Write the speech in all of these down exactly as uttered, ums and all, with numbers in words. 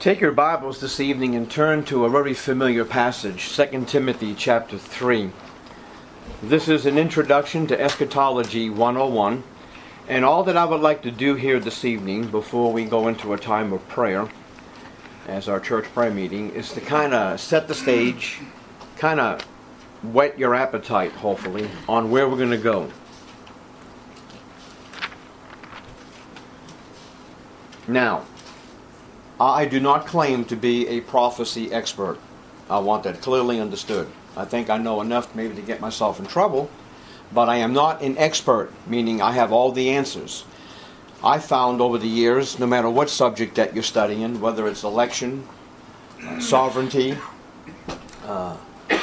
Take your Bibles this evening and turn to a very familiar passage, Second Timothy chapter three. This is an introduction to Eschatology one oh one, and all that I would like to do here this evening before we go into a time of prayer as our church prayer meeting is to kind of set the stage, kind of whet your appetite, hopefully, on where we're going to go. Now, I do not claim to be a prophecy expert. I want that clearly understood. I think I know enough maybe to get myself in trouble, but I am not an expert, meaning I have all the answers. I found over the years, no matter what subject that you're studying, whether it's election, uh, sovereignty, uh, uh,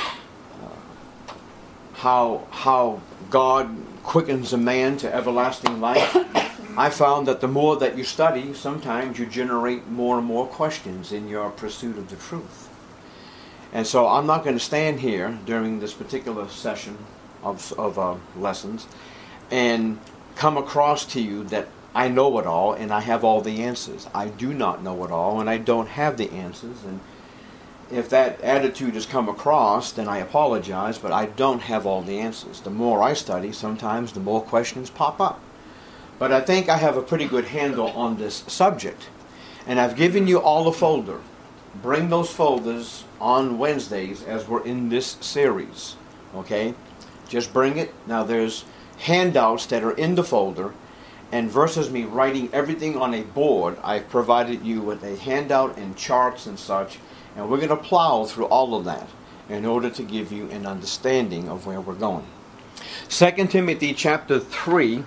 how how God quickens a man to everlasting life, I found that the more that you study, sometimes you generate more and more questions in your pursuit of the truth. And so I'm not going to stand here during this particular session of, of uh, lessons and come across to you that I know it all and I have all the answers. I do not know it all and I don't have the answers. And if that attitude has come across, then I apologize, but I don't have all the answers. The more I study, sometimes the more questions pop up. But I think I have a pretty good handle on this subject. And I've given you all a folder. Bring those folders on Wednesdays as we're in this series. Okay? Just bring it. Now there's handouts that are in the folder. And versus me writing everything on a board, I've provided you with a handout and charts and such. And we're going to plow through all of that in order to give you an understanding of where we're going. Second Timothy chapter three.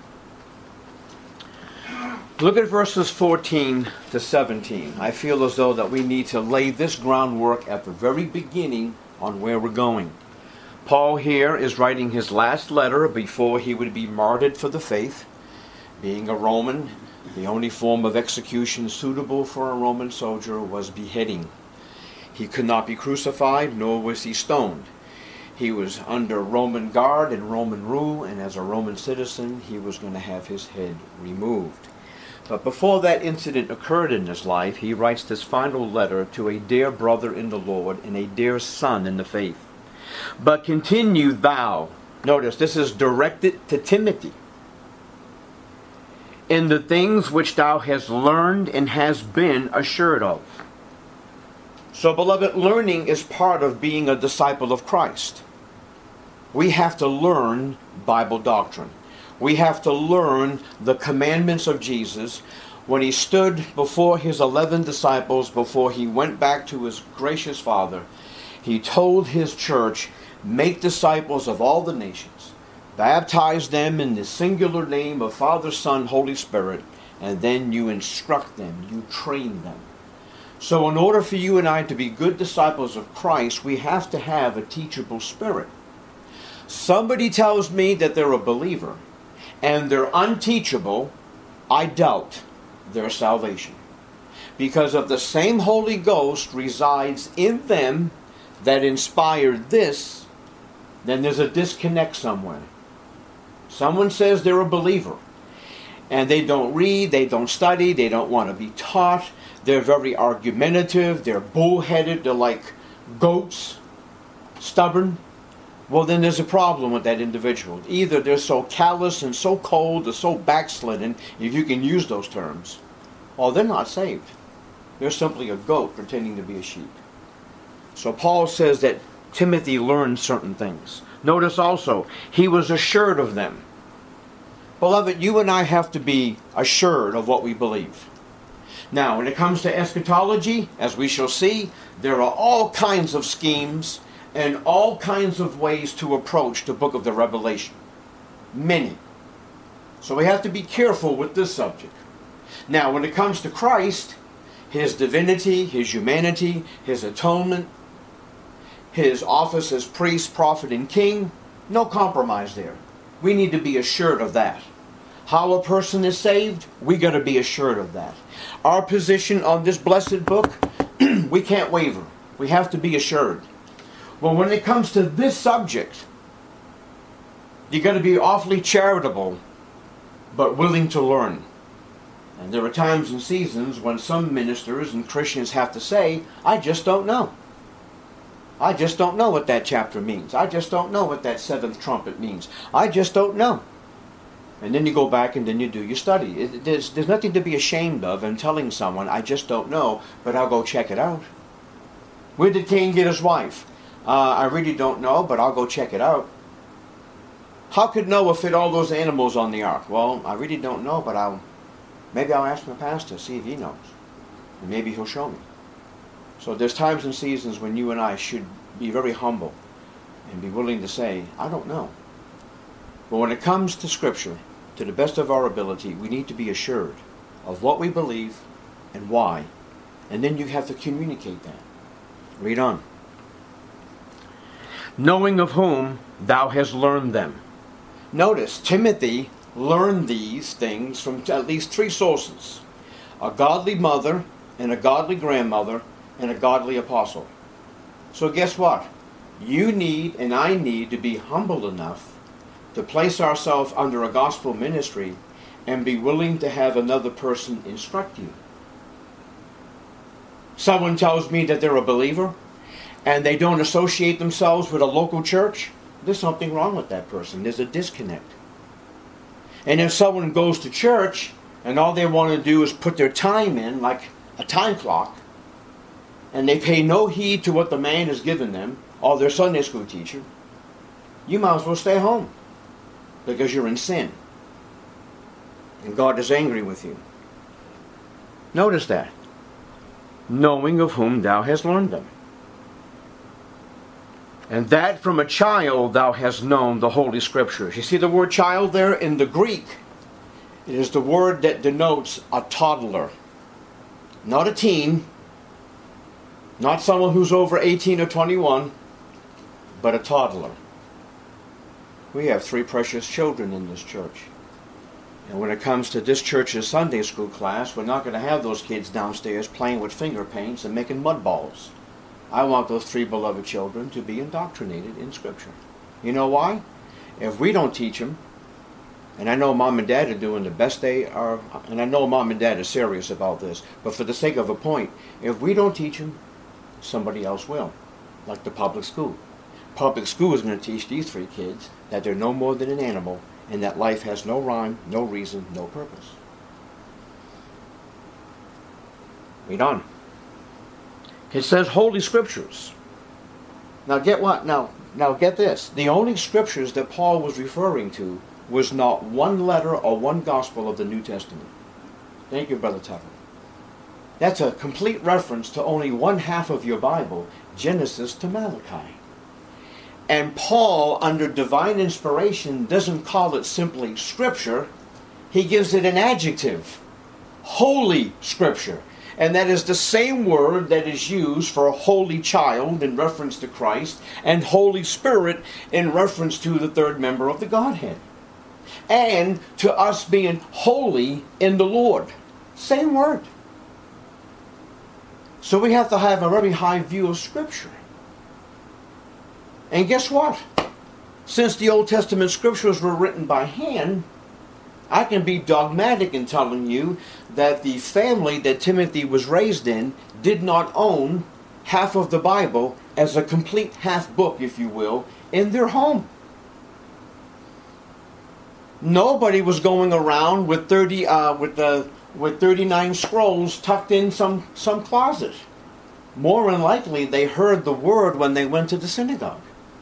Look at verses fourteen to seventeen. I feel as though that we need to lay this groundwork at the very beginning on where we're going. Paul here is writing his last letter before he would be martyred for the faith. Being a Roman, the only form of execution suitable for a Roman soldier was beheading. He could not be crucified, nor was he stoned. He was under Roman guard and Roman rule, and as a Roman citizen, he was going to have his head removed. But before that incident occurred in his life, he writes this final letter to a dear brother in the Lord and a dear son in the faith. But continue thou, notice this is directed to Timothy, in the things which thou hast learned and hast been assured of. So, beloved, learning is part of being a disciple of Christ. We have to learn Bible doctrine. We have to learn the commandments of Jesus. When he stood before his eleven disciples, before he went back to his gracious Father, he told his church, make disciples of all the nations, baptize them in the singular name of Father, Son, Holy Spirit, and then you instruct them, you train them. So in order for you and I to be good disciples of Christ, we have to have a teachable spirit. Somebody tells me that they're a believer, and they're unteachable, I doubt their salvation. Because of the same Holy Ghost resides in them that inspired this, then there's a disconnect somewhere. Someone says they're a believer, and they don't read, they don't study, they don't want to be taught, they're very argumentative, they're bullheaded, they're like goats, stubborn. Well, then there's a problem with that individual. Either they're so callous and so cold or so backslidden, if you can use those terms, or they're not saved. They're simply a goat pretending to be a sheep. So Paul says that Timothy learned certain things. Notice also, he was assured of them. Beloved, you and I have to be assured of what we believe. Now, when it comes to eschatology, as we shall see, there are all kinds of schemes and all kinds of ways to approach the book of the Revelation. Many. So we have to be careful with this subject. Now, when it comes to Christ, his divinity, his humanity, his atonement, his office as priest, prophet, and king, no compromise there. We need to be assured of that. How a person is saved, we got to be assured of that. Our position on this blessed book, we can't waver. We have to be assured. Well, when it comes to this subject, you got to be awfully charitable, but willing to learn. And there are times and seasons when some ministers and Christians have to say, I just don't know. I just don't know what that chapter means. I just don't know what that seventh trumpet means. I just don't know. And then you go back and then you do your study. It, there's, there's nothing to be ashamed of in telling someone, I just don't know, but I'll go check it out. Where did Cain get his wife? Uh, I really don't know, but I'll go check it out. How could Noah fit all those animals on the ark? Well, I really don't know, but I'll maybe I'll ask my pastor, see if he knows. And maybe he'll show me. So there's times and seasons when you and I should be very humble and be willing to say, I don't know. But when it comes to Scripture, to the best of our ability, we need to be assured of what we believe and why. And then you have to communicate that. Read on. Knowing of whom thou hast learned them. Notice, Timothy learned these things from at least three sources. A godly mother, and a godly grandmother, and a godly apostle. So guess what? You need and I need to be humble enough to place ourselves under a gospel ministry and be willing to have another person instruct you. Someone tells me that they're a believer and they don't associate themselves with a local church. There's something wrong with that person. There's a disconnect. And if someone goes to church and all they want to do is put their time in like a time clock, and they pay no heed to what the man has given them, or their Sunday school teacher, you might as well stay home because you're in sin. And God is angry with you. Notice that. Knowing of whom thou hast learned them. And that from a child thou hast known the Holy Scriptures. You see the word child there in the Greek? It is the word that denotes a toddler. Not a teen. Not someone who's over eighteen or twenty-one. But a toddler. We have three precious children in this church. And when it comes to this church's Sunday school class, we're not going to have those kids downstairs playing with finger paints and making mud balls. I want those three beloved children to be indoctrinated in Scripture. You know why? If we don't teach them, and I know Mom and Dad are doing the best they are, and I know Mom and Dad are serious about this, but for the sake of a point, if we don't teach them, somebody else will, like the public school. Public school is going to teach these three kids that they're no more than an animal, and that life has no rhyme, no reason, no purpose. Read on. It says Holy Scriptures. Now get what? Now, now get this. The only Scriptures that Paul was referring to was not one letter or one gospel of the New Testament. Thank you, Brother Tucker. That's a complete reference to only one half of your Bible, Genesis to Malachi. And Paul, under divine inspiration, doesn't call it simply Scripture. He gives it an adjective. Holy Scripture. And that is the same word that is used for a holy child in reference to Christ, and Holy Spirit in reference to the third member of the Godhead. And to us being holy in the Lord. Same word. So we have to have a very high view of Scripture. And guess what? Since the Old Testament Scriptures were written by hand, I can be dogmatic in telling you that the family that Timothy was raised in did not own half of the Bible as a complete half book, if you will, in their home. Nobody was going around with thirty uh, with the with thirty-nine scrolls tucked in some some closet. More than likely, they heard the word when they went to the synagogue.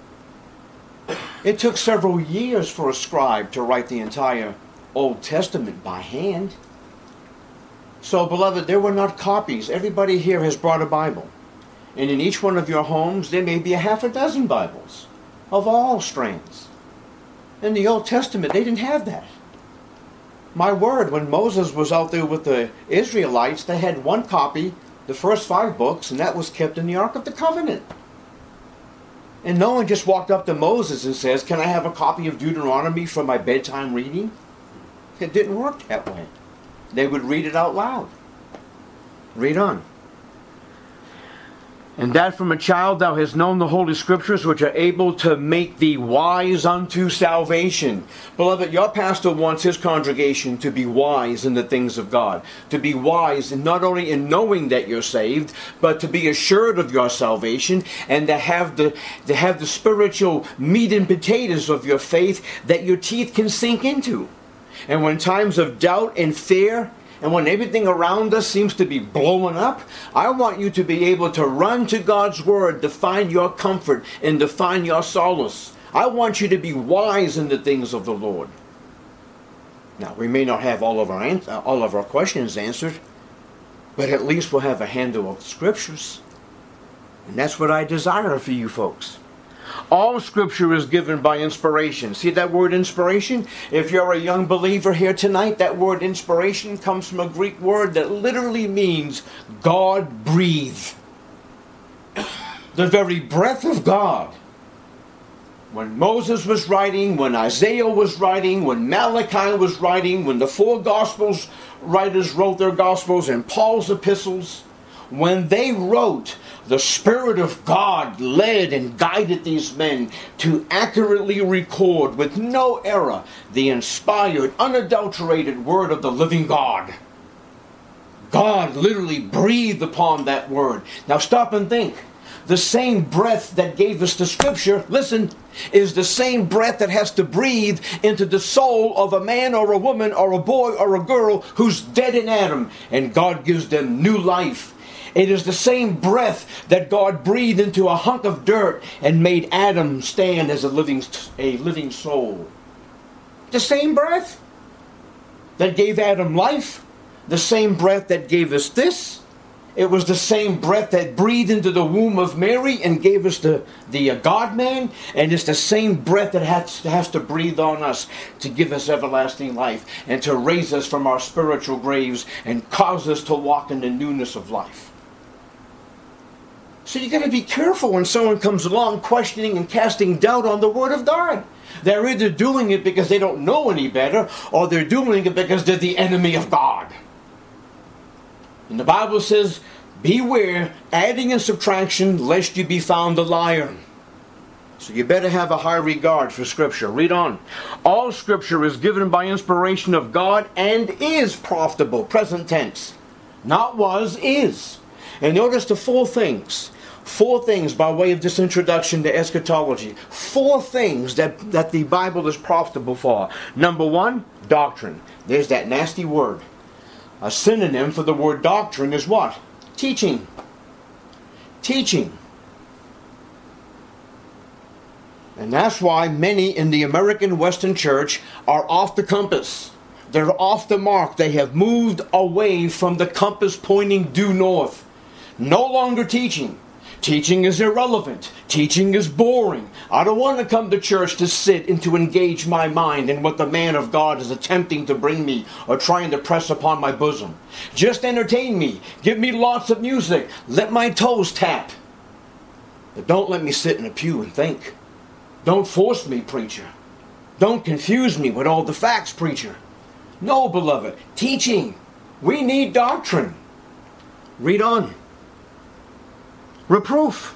It took several years for a scribe to write the entire Old Testament by hand. So, beloved, there were not copies. Everybody here has brought a Bible. And in each one of your homes, there may be a half a dozen Bibles of all strands. In the Old Testament, they didn't have that. My word, when Moses was out there with the Israelites, they had one copy, the first five books, and that was kept in the Ark of the Covenant. And no one just walked up to Moses and says, can I have a copy of Deuteronomy for my bedtime reading? It didn't work that way. They would read it out loud. Read on. And that from a child thou hast known the Holy Scriptures, which are able to make thee wise unto salvation. Beloved, your pastor wants his congregation to be wise in the things of God. To be wise not only in knowing that you're saved, but to be assured of your salvation, and to have the, to have the spiritual meat and potatoes of your faith that your teeth can sink into. And when times of doubt and fear, and when everything around us seems to be blowing up, I want you to be able to run to God's Word to find your comfort and to find your solace. I want you to be wise in the things of the Lord. Now, we may not have all of our all of our questions answered, but at least we'll have a handle of the Scriptures. And that's what I desire for you folks. All Scripture is given by inspiration. See that word inspiration? If you're a young believer here tonight, that word inspiration comes from a Greek word that literally means God breathe. The very breath of God. When Moses was writing, when Isaiah was writing, when Malachi was writing, when the four Gospels writers wrote their Gospels and Paul's epistles, when they wrote, the Spirit of God led and guided these men to accurately record with no error the inspired, unadulterated Word of the living God. God literally breathed upon that Word. Now stop and think. The same breath that gave us the Scripture, listen, is the same breath that has to breathe into the soul of a man or a woman or a boy or a girl who's dead in Adam, and God gives them new life. It is the same breath that God breathed into a hunk of dirt and made Adam stand as a living, a living soul. The same breath that gave Adam life, the same breath that gave us this. It was the same breath that breathed into the womb of Mary and gave us the, the uh, God-man. And it's the same breath that has, has to breathe on us to give us everlasting life and to raise us from our spiritual graves and cause us to walk in the newness of life. So you got to be careful when someone comes along questioning and casting doubt on the Word of God. They're either doing it because they don't know any better, or they're doing it because they're the enemy of God. And the Bible says, beware, adding and subtraction, lest you be found a liar. So you better have a high regard for Scripture. Read on. All Scripture is given by inspiration of God and is profitable. Present tense. Not was, is. And notice the four things. Four things by way of this introduction to eschatology. Four things that, that the Bible is profitable for. Number one, doctrine. There's that nasty word. A synonym for the word doctrine is what? Teaching. Teaching. And that's why many in the American Western Church are off the compass. They're off the mark. They have moved away from the compass pointing due north. No longer teaching. Teaching is irrelevant. Teaching is boring. I don't want to come to church to sit and to engage my mind in what the man of God is attempting to bring me or trying to press upon my bosom. Just entertain me. Give me lots of music. Let my toes tap. But don't let me sit in a pew and think. Don't force me, preacher. Don't confuse me with all the facts, preacher. No, beloved. Teaching. We need doctrine. Read on. Reproof.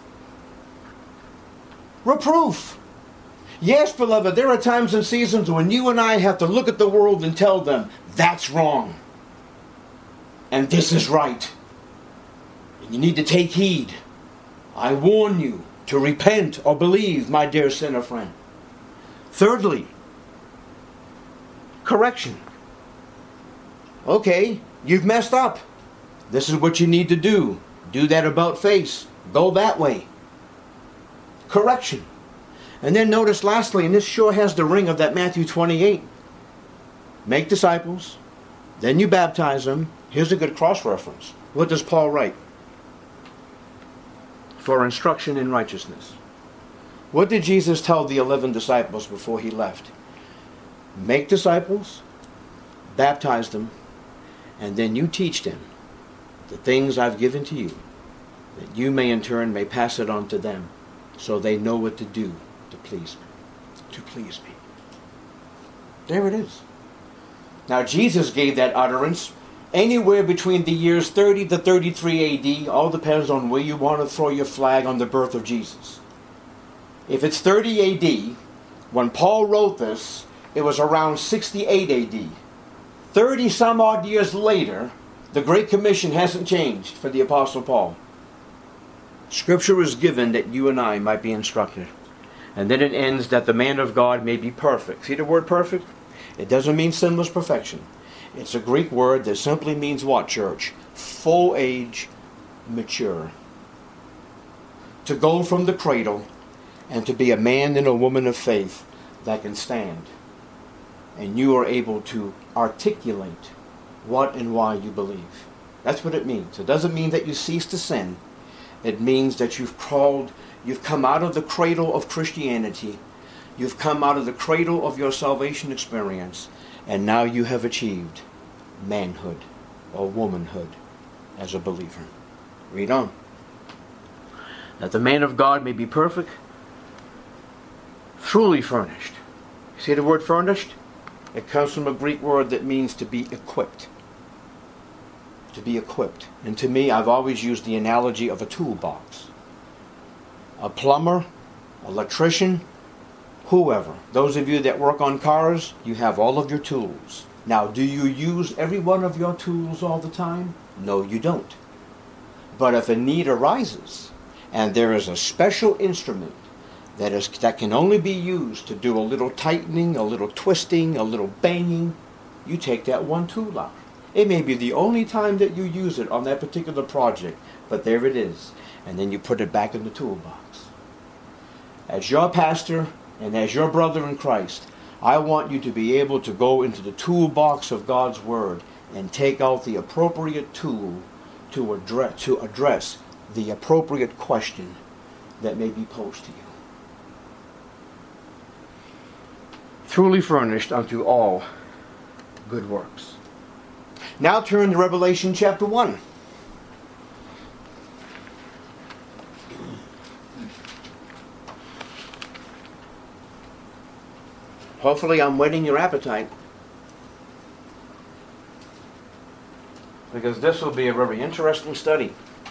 Reproof. Yes, beloved, there are times and seasons when you and I have to look at the world and tell them, that's wrong. And this is right. And you need to take heed. I warn you to repent or believe, my dear sinner friend. Thirdly, correction. Okay, you've messed up. This is what you need to do. Do that about face. Go that way. Correction. And then notice lastly, and this sure has the ring of that Matthew twenty-eight. Make disciples. Then you baptize them. Here's a good cross-reference. What does Paul write? For instruction in righteousness. What did Jesus tell the eleven disciples before he left? Make disciples. Baptize them. And then you teach them the things I've given to you, that you may in turn may pass it on to them, so they know what to do to please me. To please me. There it is. Now Jesus gave that utterance Anywhere between the years thirty to thirty-three A D, all depends on where you want to throw your flag on the birth of Jesus. If it's thirty A D, when Paul wrote this, it was around sixty-eight A D. thirty some odd years later, the Great Commission hasn't changed for the Apostle Paul. Scripture is given that you and I might be instructed. And then it ends that the man of God may be perfect. See the word perfect? It doesn't mean sinless perfection. It's a Greek word that simply means what, church? Full age, mature. To go from the cradle and to be a man and a woman of faith that can stand. And you are able to articulate what and why you believe. That's what it means. It doesn't mean that you cease to sin. It means that you've crawled, you've come out of the cradle of Christianity. You've come out of the cradle of your salvation experience. And now you have achieved manhood or womanhood as a believer. Read on. That the man of God may be perfect, truly furnished. See the word furnished? It comes from a Greek word that means to be equipped. To be equipped. And to me, I've always used the analogy of a toolbox. A plumber, electrician, whoever. Those of you that work on cars, you have all of your tools. Now, do you use every one of your tools all the time? No, you don't. But if a need arises, and there is a special instrument that is that can only be used to do a little tightening, a little twisting, a little banging, you take that one tool out. It may be the only time that you use it on that particular project, but there it is. And then you put it back in the toolbox. As your pastor, and as your brother in Christ, I want you to be able to go into the toolbox of God's Word and take out the appropriate tool to address, to address the appropriate question that may be posed to you. Truly furnished unto all good works. Now turn to Revelation chapter one. Hopefully I'm whetting your appetite, because this will be a very interesting study.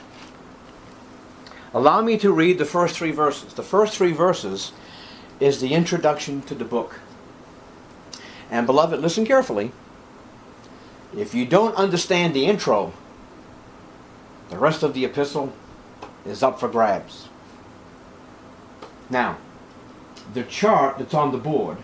Allow me to read the first three verses. The first three verses is the introduction to the book. And beloved, listen carefully. If you don't understand the intro, the rest of the epistle is up for grabs. Now, the chart that's on the board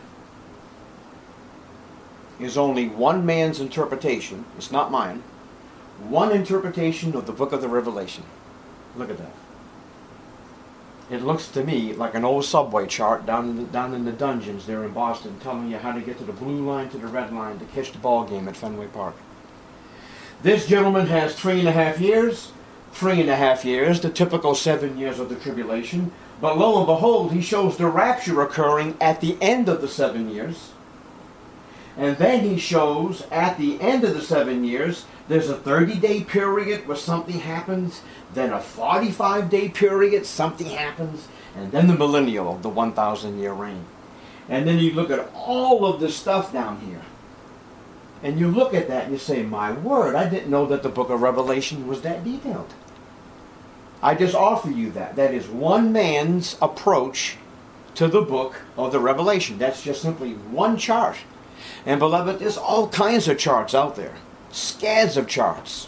is only one man's interpretation. It's not mine. One interpretation of the book of the Revelation. Look at that. It looks to me like an old subway chart down in the, down in the dungeons there in Boston, telling you how to get to the blue line to the red line to catch the ball game at Fenway Park. This gentleman has three and a half years. Three and a half years, the typical seven years of the tribulation. But lo and behold, he shows the rapture occurring at the end of the seven years. And then he shows at the end of the seven years, there's a thirty-day period where something happens, then a forty-five day period, something happens, and then the millennial, the one thousand year reign. And then you look at all of this stuff down here. And you look at that and you say, my word, I didn't know that the book of Revelation was that detailed. I just offer you that. That is one man's approach to the book of the Revelation. That's just simply one chart. And beloved, there's all kinds of charts out there. Scads of charts.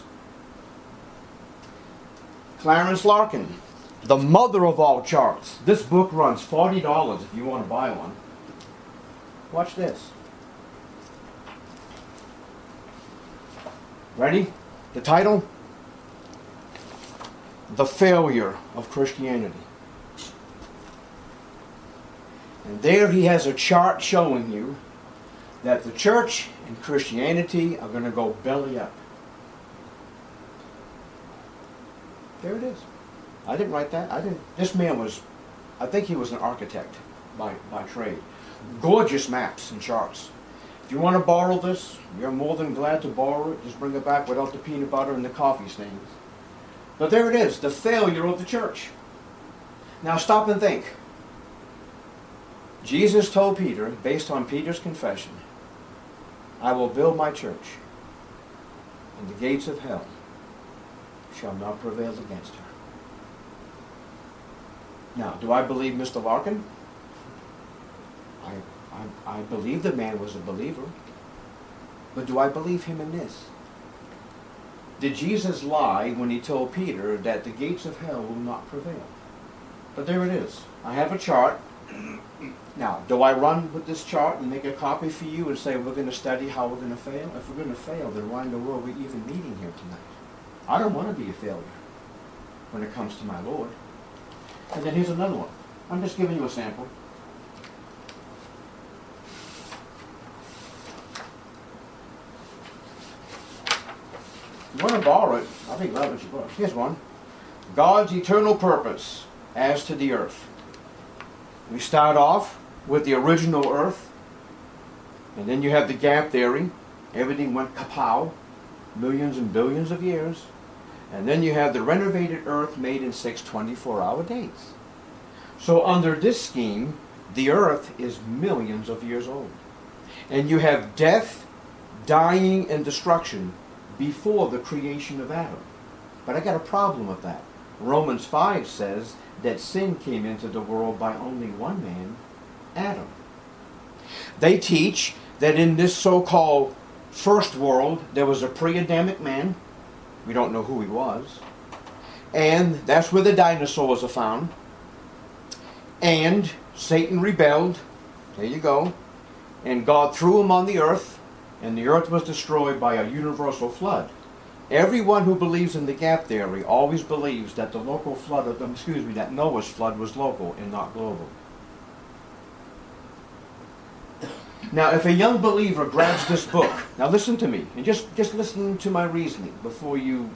Clarence Larkin, the mother of all charts. This book runs forty dollars if you want to buy one. Watch this. Ready? The title? The Failure of Christianity. And there he has a chart showing you that the church and Christianity are going to go belly up. There it is. I didn't write that. I didn't. This man was, I think he was an architect by, by trade. Gorgeous maps and charts. If you want to borrow this, you're more than glad to borrow it. Just bring it back without the peanut butter and the coffee stains. But there it is, the failure of the church. Now stop and think. Jesus told Peter, based on Peter's confession, I will build my church. and the gates of hell shall not prevail against her. Now, do I believe Mister Larkin? I, I, I believe the man was a believer. But do I believe him in this? Did Jesus lie when he told Peter that the gates of hell will not prevail? But there it is. I have a chart. Now, do I run with this chart and make a copy for you and say we're going to study how we're going to fail? If we're going to fail, then why in the world are we even meeting here tonight? I don't want to be a failure when it comes to my Lord. And then here's another one. I'm just giving you a sample. You want to borrow it? I think that was your book. Here's one. God's eternal purpose as to the earth. We start off with the original earth, and then you have the gap theory. Everything went kapow, millions and billions of years. And then you have the renovated earth made in six twenty-four hour days. So under this scheme, the earth is millions of years old. And you have death, dying, and destruction before the creation of Adam. But I got a problem with that. Romans five says that sin came into the world by only one man, Adam. They teach that in this so-called first world, there was a pre-Adamic man. We don't know who he was. And that's where the dinosaurs are found. And Satan rebelled. There you go. And God threw him on the earth. And the earth was destroyed by a universal flood. Everyone who believes in the gap theory always believes that the local flood, of, excuse me, that Noah's flood was local and not global. Now, if a young believer grabs this book, now listen to me, and just, just listen to my reasoning before you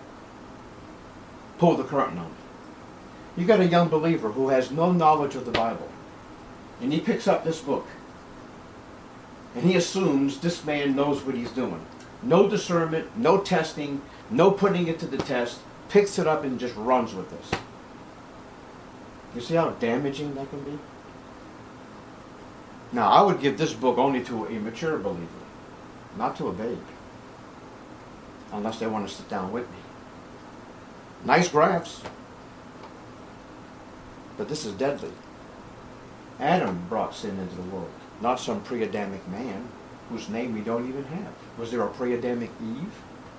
pull the curtain on. You got a young believer who has no knowledge of the Bible, and he picks up this book. And he assumes this man knows what he's doing. No discernment, no testing, no putting it to the test. Picks it up and just runs with this. You see how damaging that can be? Now, I would give this book only to a mature believer, not to a babe. Unless they want to sit down with me. Nice graphs. But this is deadly. Adam brought sin into the world. Not some pre-Adamic man whose name we don't even have. Was there a pre-Adamic Eve?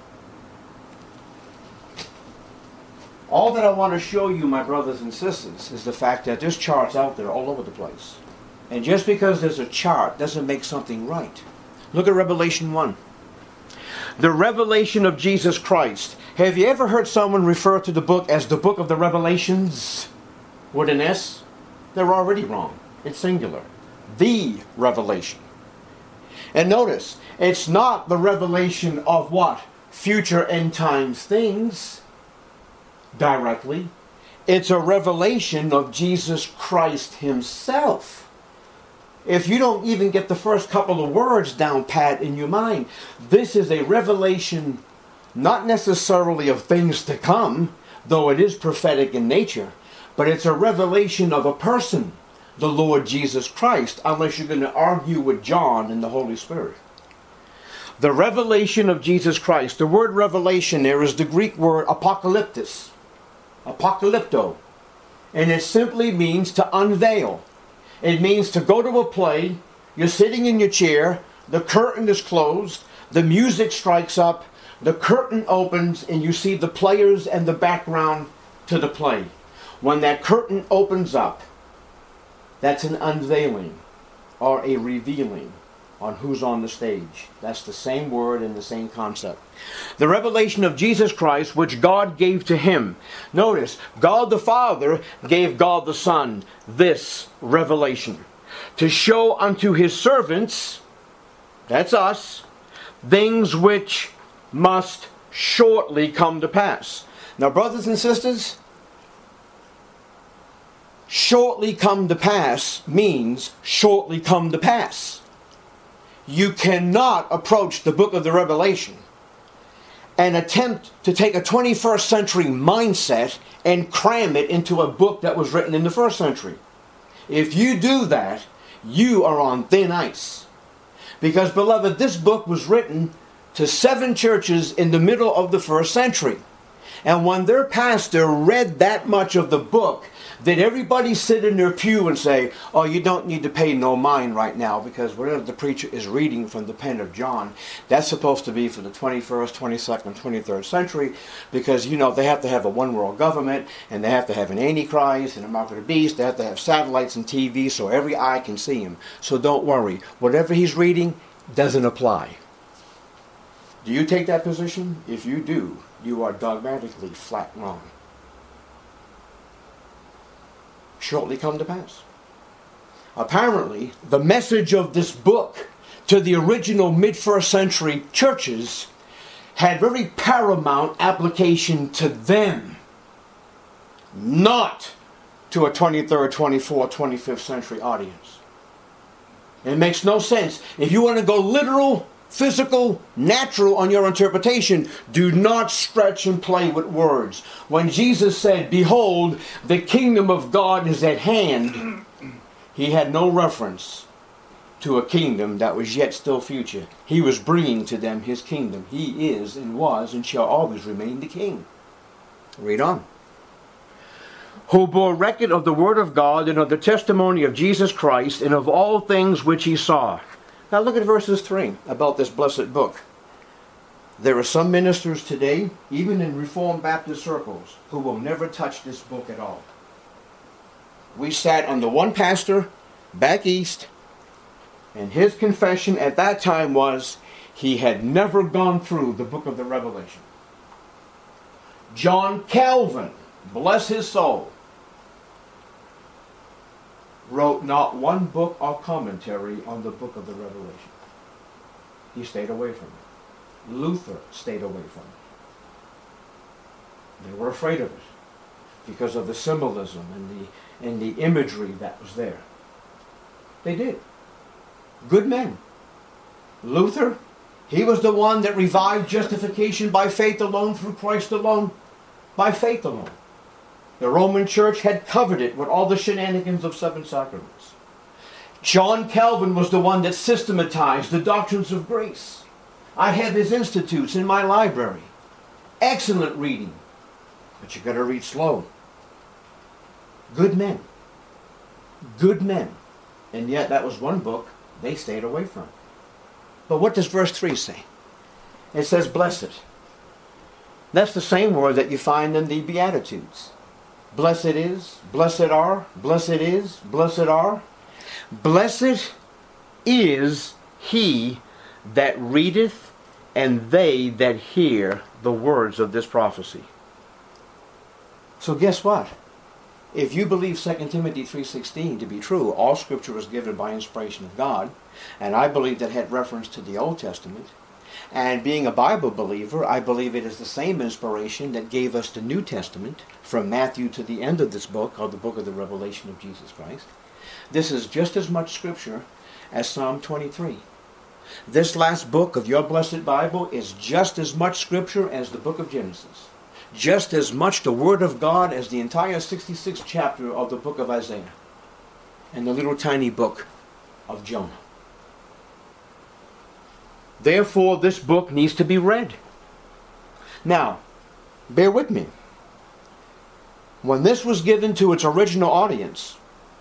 All that I want to show you, my brothers and sisters, is the fact that there's charts out there all over the place. And just because there's a chart doesn't make something right. Look at Revelation one. The revelation of Jesus Christ. Have you ever heard someone refer to the book as the book of the Revelations? With an S? They're already wrong. It's singular. The revelation. And notice, it's not the revelation of what? Future end times things directly. It's a revelation of Jesus Christ himself. If you don't even get the first couple of words down pat in your mind, this is a revelation not necessarily of things to come, though it is prophetic in nature, but it's a revelation of a person, the Lord Jesus Christ, unless you're going to argue with John and the Holy Spirit. The revelation of Jesus Christ. The word revelation there is the Greek word apocalyptis. Apocalypto. And it simply means to unveil. It means to go to a play, you're sitting in your chair, the curtain is closed, the music strikes up, the curtain opens, and you see the players and the background to the play. When that curtain opens up, that's an unveiling or a revealing on who's on the stage. That's the same word and the same concept. The revelation of Jesus Christ, which God gave to him. Notice, God the Father gave God the Son this revelation to show unto his servants, that's us, things which must shortly come to pass. Now, brothers and sisters, shortly come to pass means shortly come to pass. You cannot approach the book of the Revelation and attempt to take a twenty-first century mindset and cram it into a book that was written in the first century. If you do that, you are on thin ice. Because, beloved, this book was written to seven churches in the middle of the first century. And when their pastor read that much of the book, did everybody sit in their pew and say, oh, you don't need to pay no mind right now, because whatever the preacher is reading from the pen of John, that's supposed to be for the twenty-first, twenty-second, twenty-third century, because, you know, they have to have a one-world government, and they have to have an Antichrist and a mark of the beast. They have to have satellites and T V so every eye can see him. So don't worry. Whatever he's reading doesn't apply. Do you take that position? If you do, you are dogmatically flat wrong. Shortly come to pass. Apparently, the message of this book to the original mid-first century churches had very paramount application to them, not to a twenty-third, twenty-fourth, twenty-fifth century audience. It makes no sense. If you want to go literal, physical, natural on your interpretation, do not stretch and play with words. When Jesus said, behold, the kingdom of God is at hand, he had no reference to a kingdom that was yet still future. He was bringing to them his kingdom. He is and was and shall always remain the king. Read on. Who bore record of the word of God and of the testimony of Jesus Christ and of all things which he saw. Now look at verses three about this blessed book. There are some ministers today, even in Reformed Baptist circles, who will never touch this book at all. We sat under one pastor back east, and his confession at that time was he had never gone through the book of the Revelation. John Calvin, bless his soul, wrote not one book or commentary on the book of the Revelation. He stayed away from it. Luther stayed away from it. They were afraid of it because of the symbolism and the, and the imagery that was there. They did. Good men. Luther, he was the one that revived justification by faith alone, through Christ alone, by faith alone. The Roman Church had covered it with all the shenanigans of seven sacraments. John Calvin was the one that systematized the doctrines of grace. I have his institutes in my library. Excellent reading. But you got to read slow. Good men. Good men. And yet that was one book they stayed away from. But what does verse three say? It says, blessed. That's the same word that you find in the Beatitudes. Blessed is, blessed are, blessed is, blessed are. Blessed is he that readeth, and they that hear the words of this prophecy. So guess what? If you believe Second Timothy three sixteen to be true, all Scripture was given by inspiration of God, and I believe that had reference to the Old Testament, and being a Bible believer, I believe it is the same inspiration that gave us the New Testament, from Matthew to the end of this book, called the book of the Revelation of Jesus Christ. This is just as much Scripture as Psalm twenty-three. This last book of your blessed Bible is just as much Scripture as the book of Genesis. Just as much the Word of God as the entire sixty-sixth chapter of the book of Isaiah. And the little tiny book of Jonah. Therefore, this book needs to be read. Now, bear with me. When this was given to its original audience,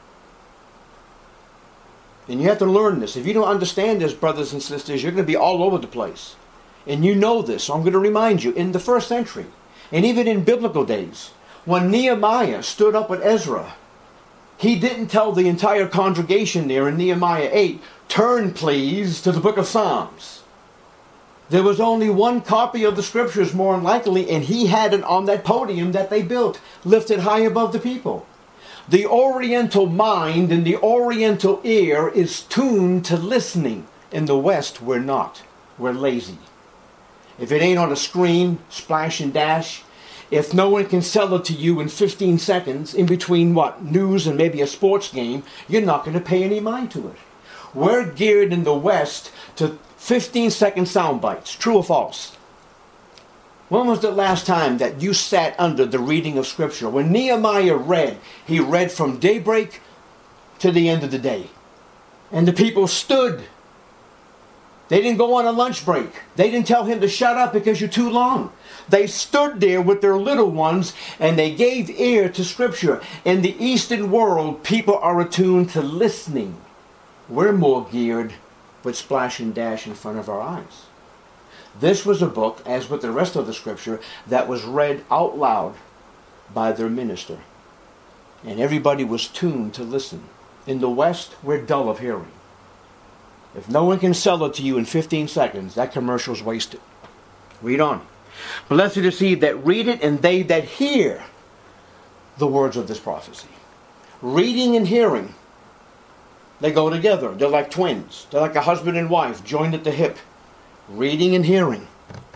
and you have to learn this. If you don't understand this, brothers and sisters, you're going to be all over the place. And you know this, so I'm going to remind you. In the first century, and even in biblical days, when Nehemiah stood up with Ezra, he didn't tell the entire congregation there in Nehemiah eight, turn please to the book of Psalms. There was only one copy of the Scriptures, more than likely, and he had it on that podium that they built, lifted high above the people. The Oriental mind and the Oriental ear is tuned to listening. In the West, we're not. We're lazy. If it ain't on a screen, splash and dash, if no one can sell it to you in fifteen seconds, in between what, news and maybe a sports game, you're not going to pay any mind to it. We're geared in the West to fifteen second sound bites. True or false? When was the last time that you sat under the reading of Scripture? When Nehemiah read, he read from daybreak to the end of the day. And the people stood. They didn't go on a lunch break. They didn't tell him to shut up because you're too long. They stood there with their little ones and they gave ear to Scripture. In the Eastern world, people are attuned to listening. We're more geared with splash and dash in front of our eyes. This was a book, as with the rest of the Scripture, that was read out loud by their minister. And everybody was tuned to listen. In the West, we're dull of hearing. If no one can sell it to you in fifteen seconds, that commercial's wasted. Read on. Blessed is he that readeth and they that hear the words of this prophecy. Reading and hearing, they go together. They're like twins. They're like a husband and wife joined at the hip. Reading and hearing.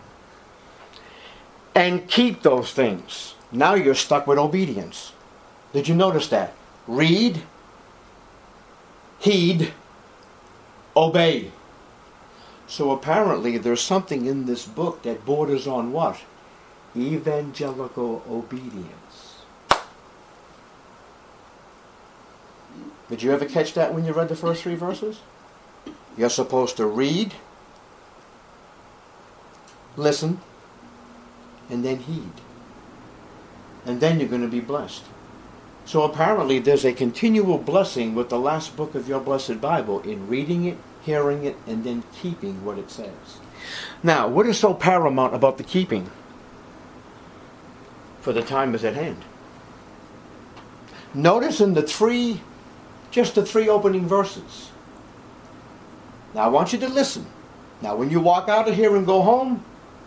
And keep those things. Now you're stuck with obedience. Did you notice that? Read, heed, obey. So apparently there's something in this book that borders on what? Evangelical obedience. Did you ever catch that when you read the first three verses? You're supposed to read, listen, and then heed. And then you're going to be blessed. So apparently there's a continual blessing with the last book of your blessed Bible in reading it, hearing it, and then keeping what it says. Now, what is so paramount about the keeping? For the time is at hand. Notice in the three, just the three opening verses. Now I want you to listen. Now when you walk out of here and go home,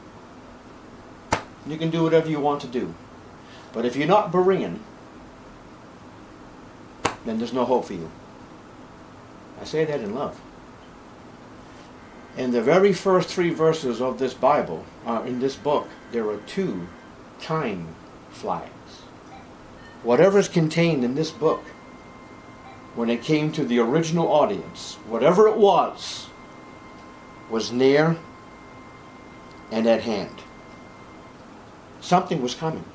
you can do whatever you want to do. But if you're not Berean, then there's no hope for you. I say that in love. In the very first three verses of this Bible, uh, in this book, there are two time flags. Whatever is contained in this book, when it came to the original audience, whatever it was, was near and at hand. Something was coming.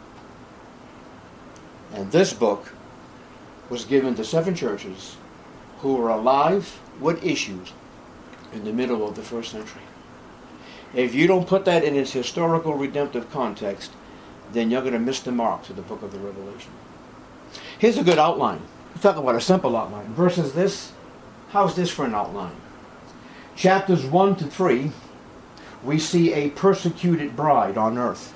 And this book was given to seven churches who were alive with issues in the middle of the first century. If you don't put that in its historical redemptive context, then you're going to miss the mark to the book of the Revelation. Here's a good outline. We're talking about a simple outline. Versus this, how's this for an outline? Chapters one to three, we see a persecuted bride on earth.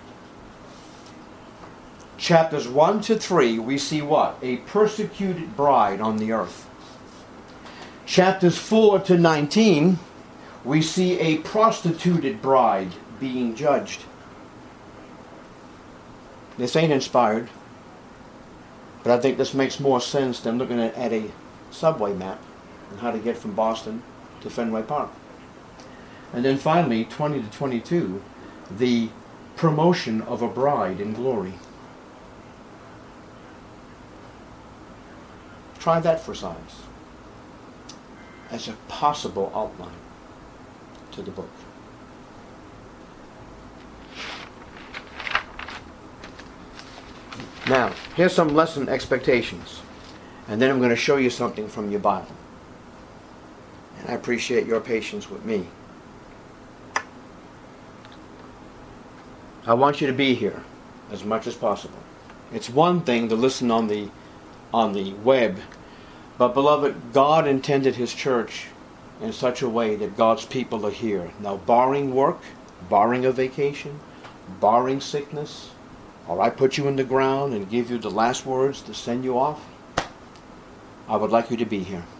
Chapters one to three, we see what? A persecuted bride on the earth. Chapters four to nineteen, we see a prostituted bride being judged. This ain't inspired, but I think this makes more sense than looking at, at a subway map and how to get from Boston to Fenway Park. And then finally, twenty to twenty-two, the promotion of a bride in glory. Try that for size as a possible outline to the book. Now, here's some lesson expectations. And then I'm going to show you something from your Bible. And I appreciate your patience with me. I want you to be here as much as possible. It's one thing to listen on the on the web, but beloved, God intended His church in such a way that God's people are here. Now, barring work, barring a vacation, barring sickness, or I put you in the ground and give you the last words to send you off, I would like you to be here.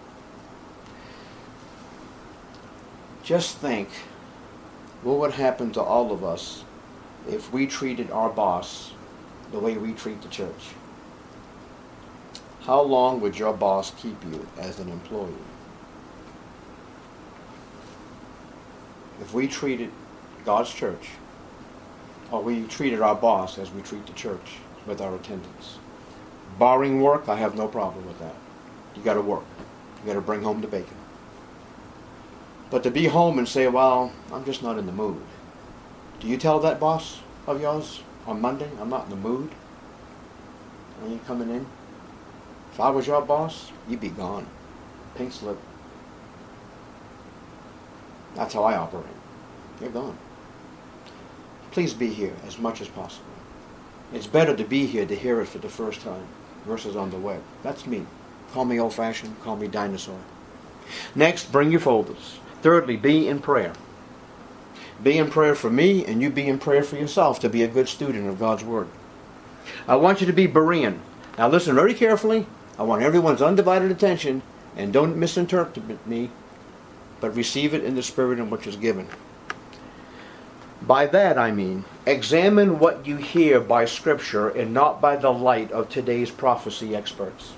Just think what would happen to all of us if we treated our boss the way we treat the church. How long would your boss keep you as an employee? If we treated God's church, or we treated our boss as we treat the church with our attendance. Barring work, I have no problem with that. You got to work. You got to bring home the bacon. But to be home and say, well, I'm just not in the mood. Do you tell that boss of yours on Monday, I'm not in the mood? Are you coming in? If I was your boss, you'd be gone. Pink slip. That's how I operate. You're gone. Please be here as much as possible. It's better to be here to hear it for the first time versus on the web. That's me. Call me old-fashioned, call me dinosaur. Next, bring your folders. Thirdly, be in prayer. Be in prayer for me, and you be in prayer for yourself to be a good student of God's Word. I want you to be Berean. Now listen very carefully. I want everyone's undivided attention, and don't misinterpret me, but receive it in the spirit in which is given. By that I mean, examine what you hear by Scripture and not by the light of today's prophecy experts.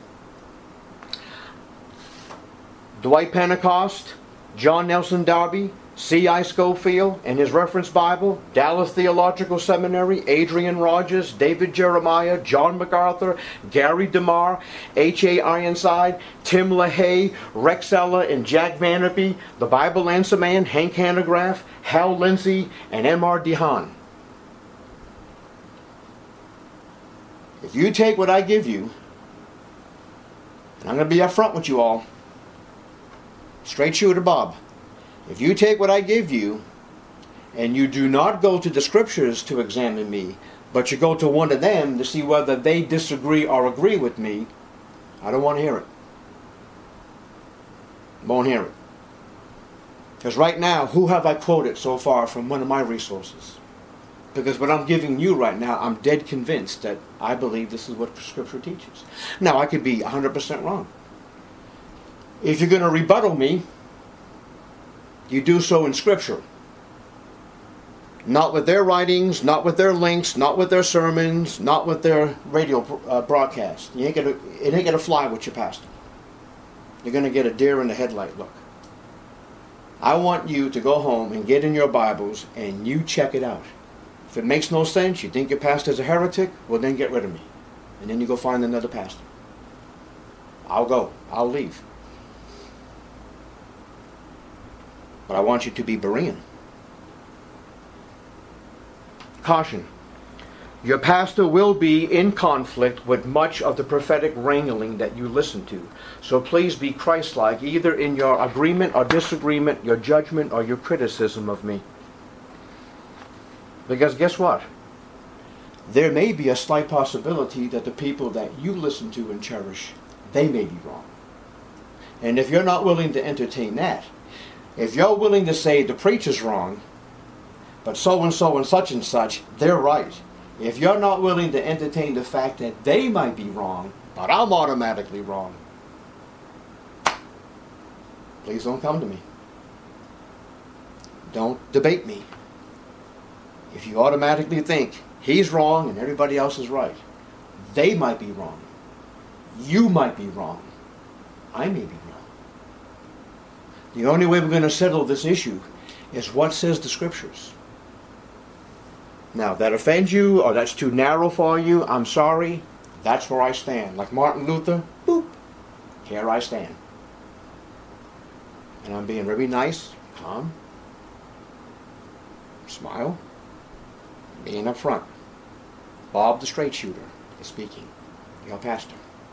Dwight Pentecost, John Nelson Darby, C I Scofield and his reference Bible, Dallas Theological Seminary, Adrian Rogers, David Jeremiah, John MacArthur, Gary DeMar, H A Ironside, Tim LaHaye, Rex Ella and Jack Vanderby, the Bible Answer Man, Hank Hanegraaff, Hal Lindsey, and M R DeHaan. If you take what I give you, and I'm going to be up front with you all, straight shooter Bob, if you take what I give you, and you do not go to the Scriptures to examine me, but you go to one of them to see whether they disagree or agree with me, I don't want to hear it. Won't hear it. Because right now, who have I quoted so far from one of my resources? Because what I'm giving you right now, I'm dead convinced that I believe this is what Scripture teaches. Now, I could be one hundred percent wrong. If you're going to rebuttal me, you do so in Scripture. Not with their writings, not with their links, not with their sermons, not with their radio uh, broadcast. You ain't gonna, it ain't going to fly with your pastor. You're going to get a deer in the headlight look. I want you to go home and get in your Bibles and you check it out. If it makes no sense, you think your pastor's a heretic, well then get rid of me. And then you go find another pastor. I'll go. I'll leave. But I want you to be Berean. Caution. Your pastor will be in conflict with much of the prophetic wrangling that you listen to. So please be Christ-like, either in your agreement or disagreement, your judgment or your criticism of me. Because guess what? There may be a slight possibility that the people that you listen to and cherish, they may be wrong. And if you're not willing to entertain that, if you're willing to say the preacher's wrong, but so-and-so and such and such, they're right. If you're not willing to entertain the fact that they might be wrong, but I'm automatically wrong, please don't come to me. Don't debate me. If you automatically think he's wrong and everybody else is right, they might be wrong. You might be wrong. I may be wrong. The only way we're going to settle this issue is what says the Scriptures. Now, if that offends you or that's too narrow for you, I'm sorry. That's where I stand. Like Martin Luther, boop, here I stand. And I'm being very nice, calm, smile, being up front. Bob the straight shooter is speaking. Your pastor.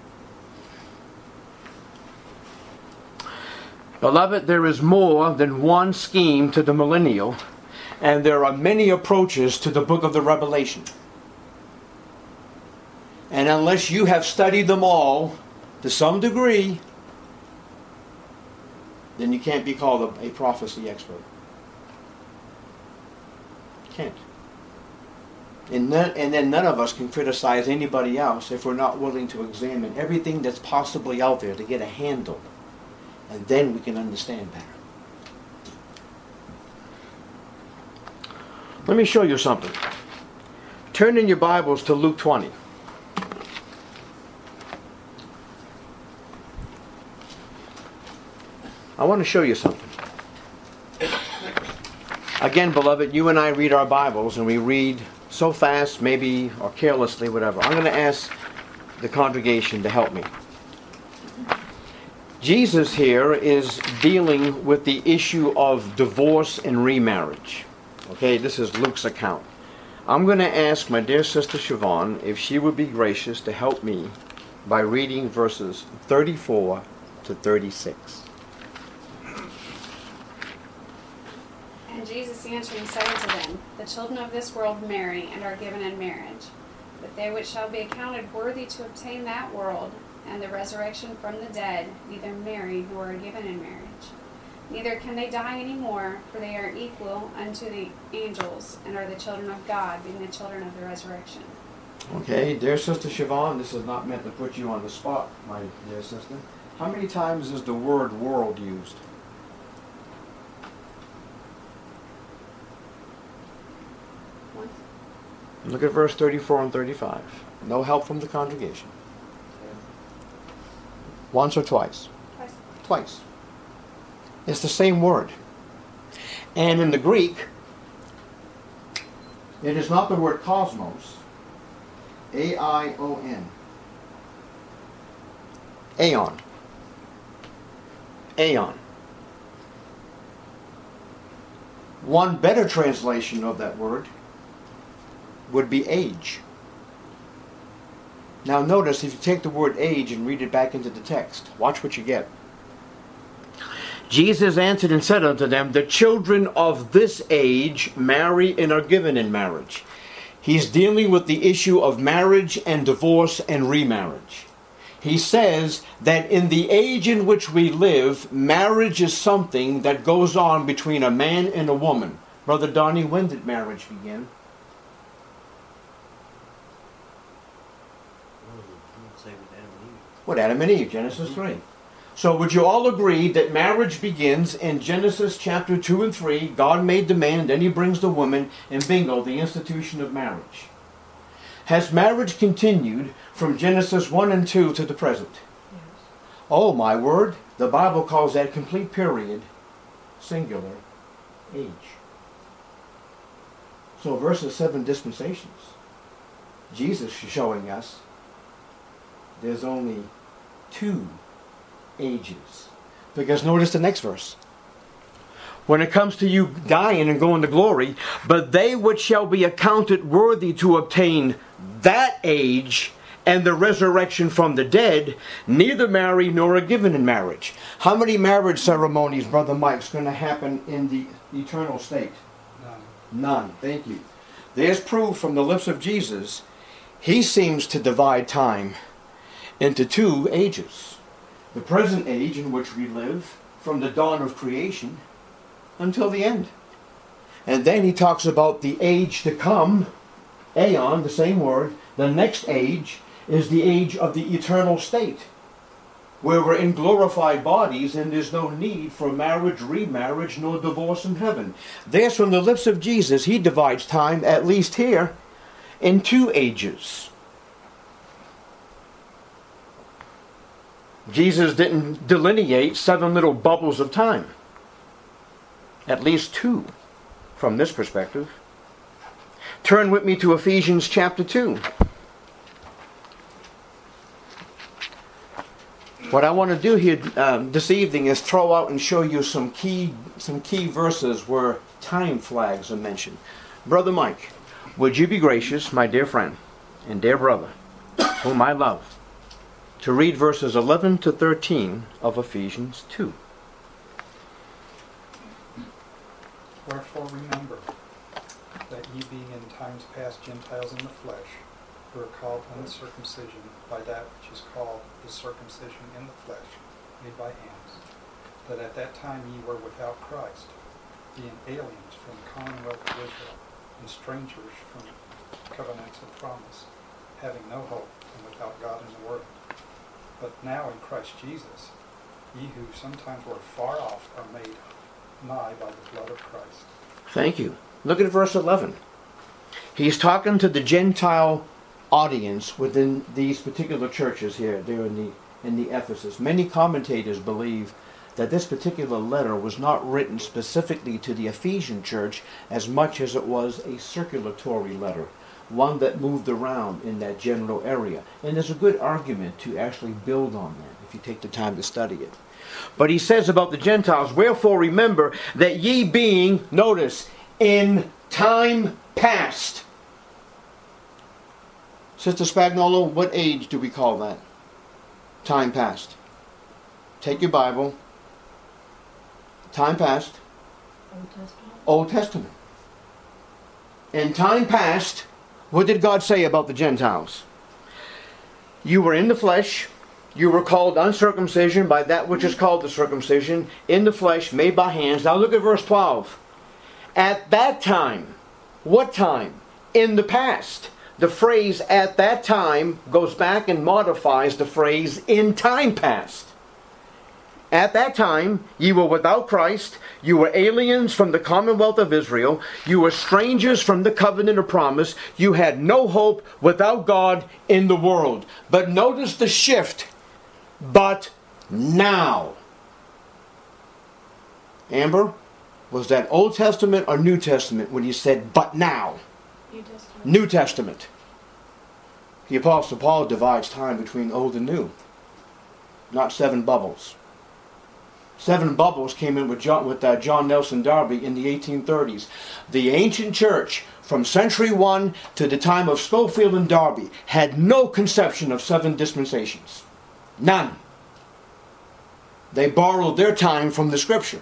Beloved, there is more than one scheme to the millennial, and there are many approaches to the book of the Revelation. And unless you have studied them all to some degree, then you can't be called a, a prophecy expert. Can't. And, none, and then none of us can criticize anybody else if we're not willing to examine everything that's possibly out there to get a handle. And then we can understand better. Let me show you something. Turn in your Bibles to Luke twenty. I want to show you something. Again, beloved, you and I read our Bibles and we read so fast, maybe, or carelessly, whatever. I'm going to ask the congregation to help me. Jesus here is dealing with the issue of divorce and remarriage. Okay, this is Luke's account. I'm going to ask my dear sister Siobhan if she would be gracious to help me by reading verses thirty-four to thirty-six. answering said unto them, The children of this world marry, and are given in marriage. But they which shall be accounted worthy to obtain that world, and the resurrection from the dead, neither marry nor are given in marriage. Neither can they die any more, for they are equal unto the angels, and are the children of God, being the children of the resurrection. Okay, dear Sister Siobhan, this is not meant to put you on the spot, my dear sister. How many times is the word world used? Once. Look at verse thirty-four and thirty-five. No help from the congregation. Once or twice? Twice. Twice. It's the same word. And in the Greek, it is not the word cosmos. A I O N. Aeon. Aeon. One better translation of that word would be age. Now notice, if you take the word age and read it back into the text, watch what you get. Jesus answered and said unto them, The children of this age marry and are given in marriage. He's dealing with the issue of marriage and divorce and remarriage. He says that in the age in which we live, marriage is something that goes on between a man and a woman. Brother Donnie, when did marriage begin? With Adam and Eve, Genesis three. So would you all agree that marriage begins in Genesis chapter two and three, God made the man, then he brings the woman, and bingo, the institution of marriage. Has marriage continued from Genesis one and two to the present? Yes. Oh my word, the Bible calls that complete period, singular, age. So verses seven dispensations. Jesus is showing us there's only two ages. Because notice the next verse. When it comes to you dying and going to glory, but they which shall be accounted worthy to obtain that age and the resurrection from the dead, neither marry nor are given in marriage. How many marriage ceremonies, Brother Mike's going to happen in the eternal state? None. None. Thank you. There's proof from the lips of Jesus. He seems to divide time into two ages. The present age in which we live, from the dawn of creation until the end. And then he talks about the age to come, aeon, the same word. The next age is the age of the eternal state, where we're in glorified bodies and there's no need for marriage, remarriage, nor divorce in heaven. There's from the lips of Jesus, he divides time, at least here, in two ages. Jesus didn't delineate seven little bubbles of time. At least two, from this perspective. Turn with me to Ephesians chapter two. What I want to do here um, this evening is throw out and show you some key, some key verses where time flags are mentioned. Brother Mike, would you be gracious, my dear friend and dear brother, whom I love, to read verses eleven to thirteen of Ephesians two. Wherefore remember that ye being in times past Gentiles in the flesh, who are called uncircumcision by that which is called the circumcision in the flesh, made by hands, that at that time ye were without Christ, being aliens from the commonwealth of Israel, and strangers from covenants of promise, having no hope, and without God in the world. But now in Christ Jesus, ye who sometimes were far off are made nigh by the blood of Christ. Thank you. Look at verse eleven. He's talking to the Gentile audience within these particular churches here, there in the in the Ephesus. Many commentators believe that this particular letter was not written specifically to the Ephesian church as much as it was a circulatory letter, one that moved around in that general area. And there's a good argument to actually build on that if you take the time to study it. But he says about the Gentiles, wherefore remember that ye being, notice, in time past. Sister Spagnolo, what age do we call that? Time past. Take your Bible. Time past. Old Testament. Old Testament. In time past, what did God say about the Gentiles? You were in the flesh. You were called uncircumcision by that which is called the circumcision, in the flesh, made by hands. Now look at verse twelve. At that time, what time? In the past. The phrase at that time goes back and modifies the phrase in time past. At that time, ye were without Christ, you were aliens from the commonwealth of Israel, you were strangers from the covenant of promise, you had no hope without God in the world. But notice the shift. But now. Amber, was that Old Testament or New Testament when he said, but now? New Testament. New Testament. The Apostle Paul divides time between old and new. Not seven bubbles. Seven bubbles came in with John, with uh, John Nelson Darby in the eighteen thirties. The ancient church, from century one to the time of Schofield and Darby, had no conception of seven dispensations. None. They borrowed their time from the Scripture.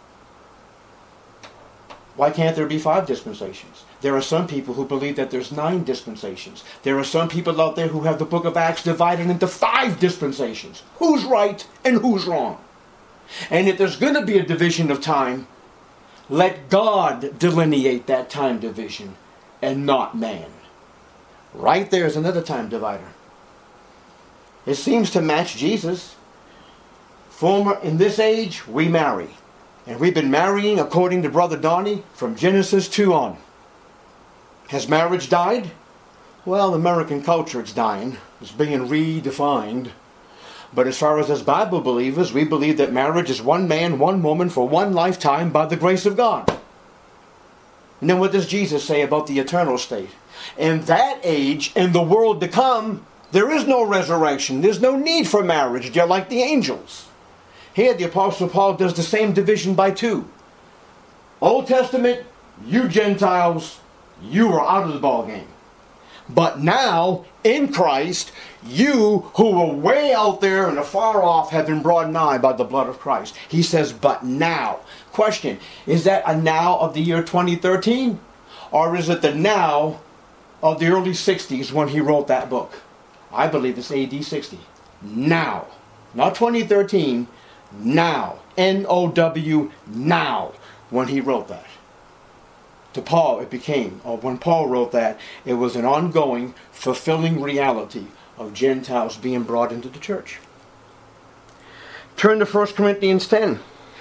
Why can't there be five dispensations? There are some people who believe that there's nine dispensations. There are some people out there who have the book of Acts divided into five dispensations. Who's right and who's wrong? And if there's going to be a division of time, let God delineate that time division and not man. Right there is another time divider. It seems to match Jesus. Former, in this age, we marry. And we've been marrying, according to Brother Donnie, from Genesis two on. Has marriage died? Well, American culture, it's dying. It's being redefined. But as far as as Bible believers, we believe that marriage is one man, one woman, for one lifetime by the grace of God. And then what does Jesus say about the eternal state? In that age, in the world to come, there is no resurrection. There's no need for marriage. They're like the angels. Here, the Apostle Paul does the same division by two. Old Testament, you Gentiles, you are out of the ball game. But now, in Christ, you who were way out there and afar off have been brought nigh by the blood of Christ. He says, but now. Question, is that a now of the year twenty thirteen? Or is it the now of the early sixties when he wrote that book? I believe it's A D sixty. Now. Not twenty thirteen. Now. N O W. Now. When he wrote that. To Paul it became, or when Paul wrote that, it was an ongoing, fulfilling reality of Gentiles being brought into the church. Turn to First Corinthians ten.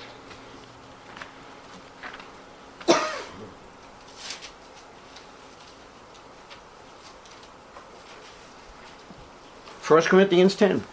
First Corinthians ten.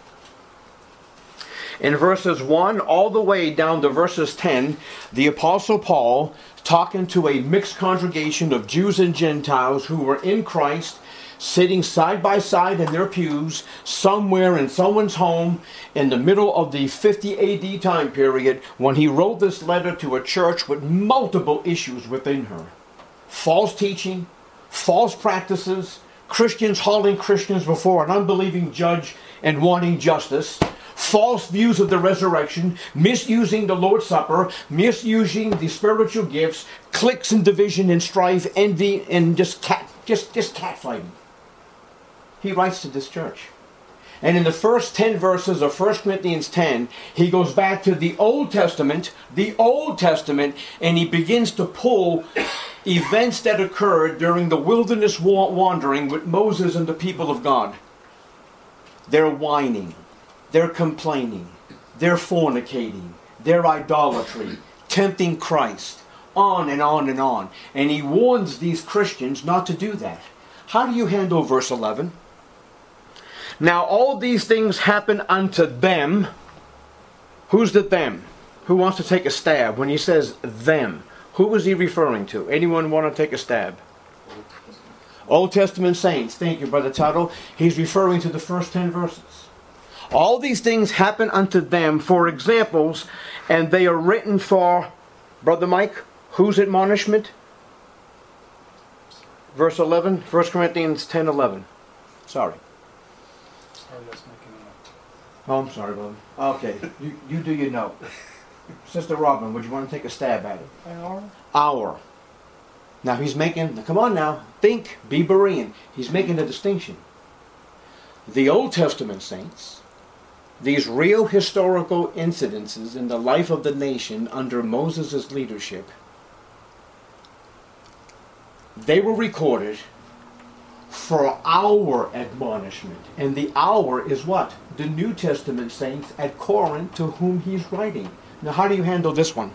In verses one all the way down to verses ten, the Apostle Paul, talking to a mixed congregation of Jews and Gentiles who were in Christ, sitting side by side in their pews, somewhere in someone's home, in the middle of the fifty A D time period, when he wrote this letter to a church with multiple issues within her. False teaching, false practices, Christians hauling Christians before an unbelieving judge and wanting justice, false views of the resurrection, misusing the Lord's Supper, misusing the spiritual gifts, cliques and division and strife, envy, and just cat, just, just catfighting. He writes to this church. And in the first ten verses of First Corinthians ten, he goes back to the Old Testament, the Old Testament, and he begins to pull events that occurred during the wilderness wandering with Moses and the people of God. They're whining. They're complaining. They're fornicating. They're idolatry. Tempting Christ. On and on and on. And he warns these Christians not to do that. How do you handle verse eleven? Now all these things happen unto them. Who's the them? Who wants to take a stab when he says them? Who is he referring to? Anyone want to take a stab? Old Testament saints. Thank you, Brother Tuttle. He's referring to the first ten verses. All these things happen unto them for examples, and they are written for, Brother Mike, whose admonishment? Verse eleven, First Corinthians ten eleven. Sorry. Sorry, I was making a note. Oh, I'm sorry, brother. Okay, you, you do your note. Sister Robin, would you want to take a stab at it? Hour? Our. Now he's making, come on now, think, be Berean. He's making a distinction. The Old Testament saints, these real historical incidences in the life of the nation under Moses' leadership, they were recorded for our admonishment. And the hour is what? The New Testament saints at Corinth to whom he's writing. Now how do you handle this one?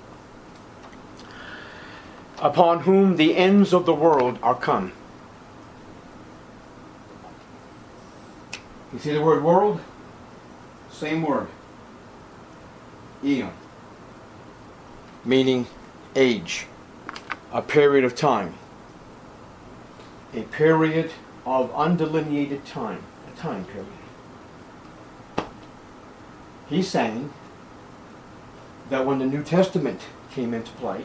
Upon whom the ends of the world are come. You see the word world? Same word. Eon. Meaning age. A period of time. A period of undelineated time. A time period. He's saying that when the New Testament came into play,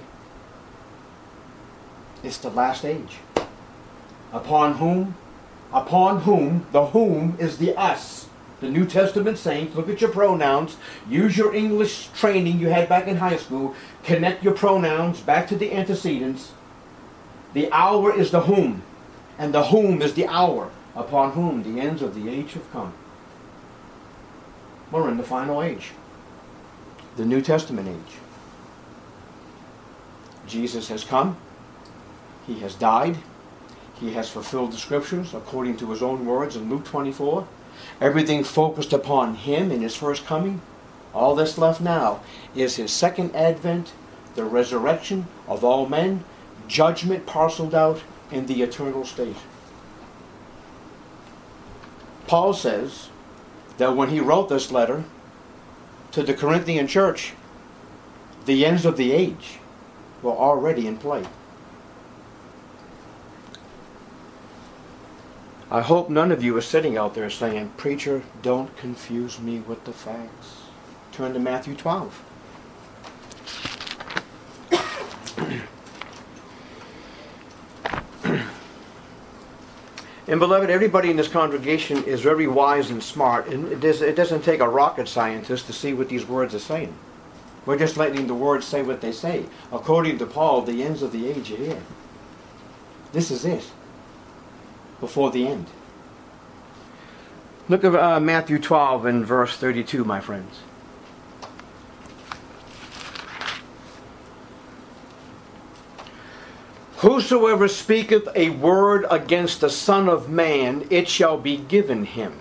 it's the last age. Upon whom? Upon whom, the whom is the us. The New Testament saints, look at your pronouns, use your English training you had back in high school, connect your pronouns back to the antecedents. The hour is the whom, and the whom is the hour, upon whom the ends of the age have come. We're in the final age, the New Testament age. Jesus has come. He has died. He has fulfilled the scriptures according to his own words in Luke twenty-four. Everything focused upon him in his first coming. All that's left now is his second advent, the resurrection of all men, judgment parceled out in the eternal state. Paul says that when he wrote this letter to the Corinthian church, the ends of the age were already in play. I hope none of you are sitting out there saying, "Preacher, don't confuse me with the facts." Turn to Matthew twelve. And beloved, everybody in this congregation is very wise and smart, and it, does, it doesn't take a rocket scientist to see what these words are saying. We're just letting the words say what they say. According to Paul, the ends of the age are here. This is it. Before the end. Look at uh, Matthew twelve and verse thirty-two, my friends. Whosoever speaketh a word against the Son of Man, it shall be given him.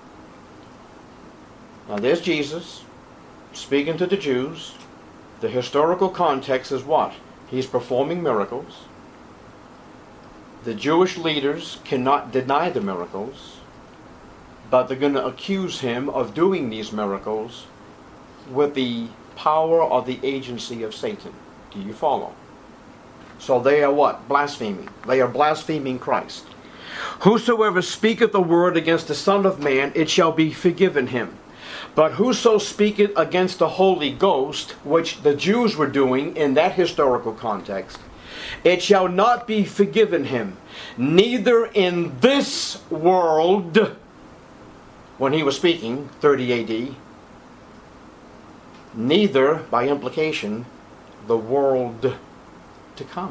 Now there's Jesus speaking to the Jews. The historical context is what? He's performing miracles. The Jewish leaders cannot deny the miracles, but they're going to accuse him of doing these miracles with the power or the agency of Satan. Do you follow? So they are what? Blaspheming. They are blaspheming Christ. Whosoever speaketh a word against the Son of Man, it shall be forgiven him. But whoso speaketh against the Holy Ghost, which the Jews were doing in that historical context, it shall not be forgiven him, neither in this world, when he was speaking, thirty A D, neither, by implication, the world to come.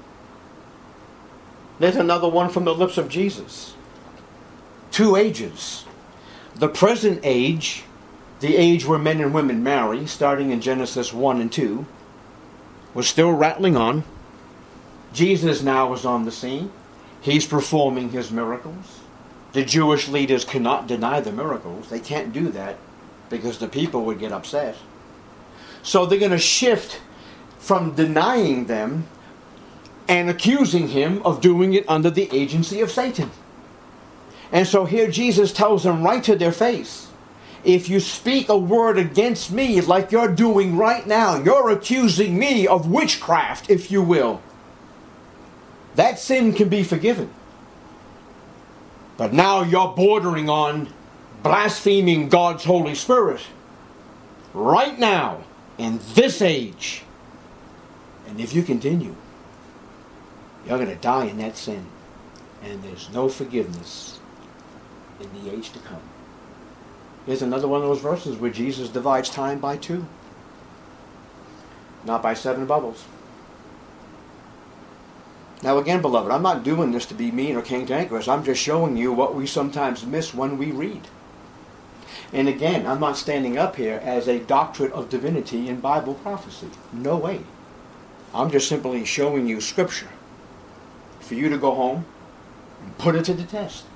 There's another one from the lips of Jesus. Two ages. The present age, the age where men and women marry, starting in Genesis one and two, was still rattling on. Jesus now is on the scene. He's performing his miracles. The Jewish leaders cannot deny the miracles. They can't do that because the people would get upset. So they're going to shift from denying them and accusing him of doing it under the agency of Satan. And so here Jesus tells them right to their face, if you speak a word against me like you're doing right now, you're accusing me of witchcraft, if you will. That sin can be forgiven. But now you're bordering on blaspheming God's Holy Spirit. Right now, in this age. And if you continue, you're going to die in that sin. And there's no forgiveness in the age to come. Here's another one of those verses where Jesus divides time by two. Not by seven bubbles. Now again, beloved, I'm not doing this to be mean or cantankerous. I'm just showing you what we sometimes miss when we read. And again, I'm not standing up here as a doctorate of divinity in Bible prophecy. No way. I'm just simply showing you Scripture for you to go home and put it to the test.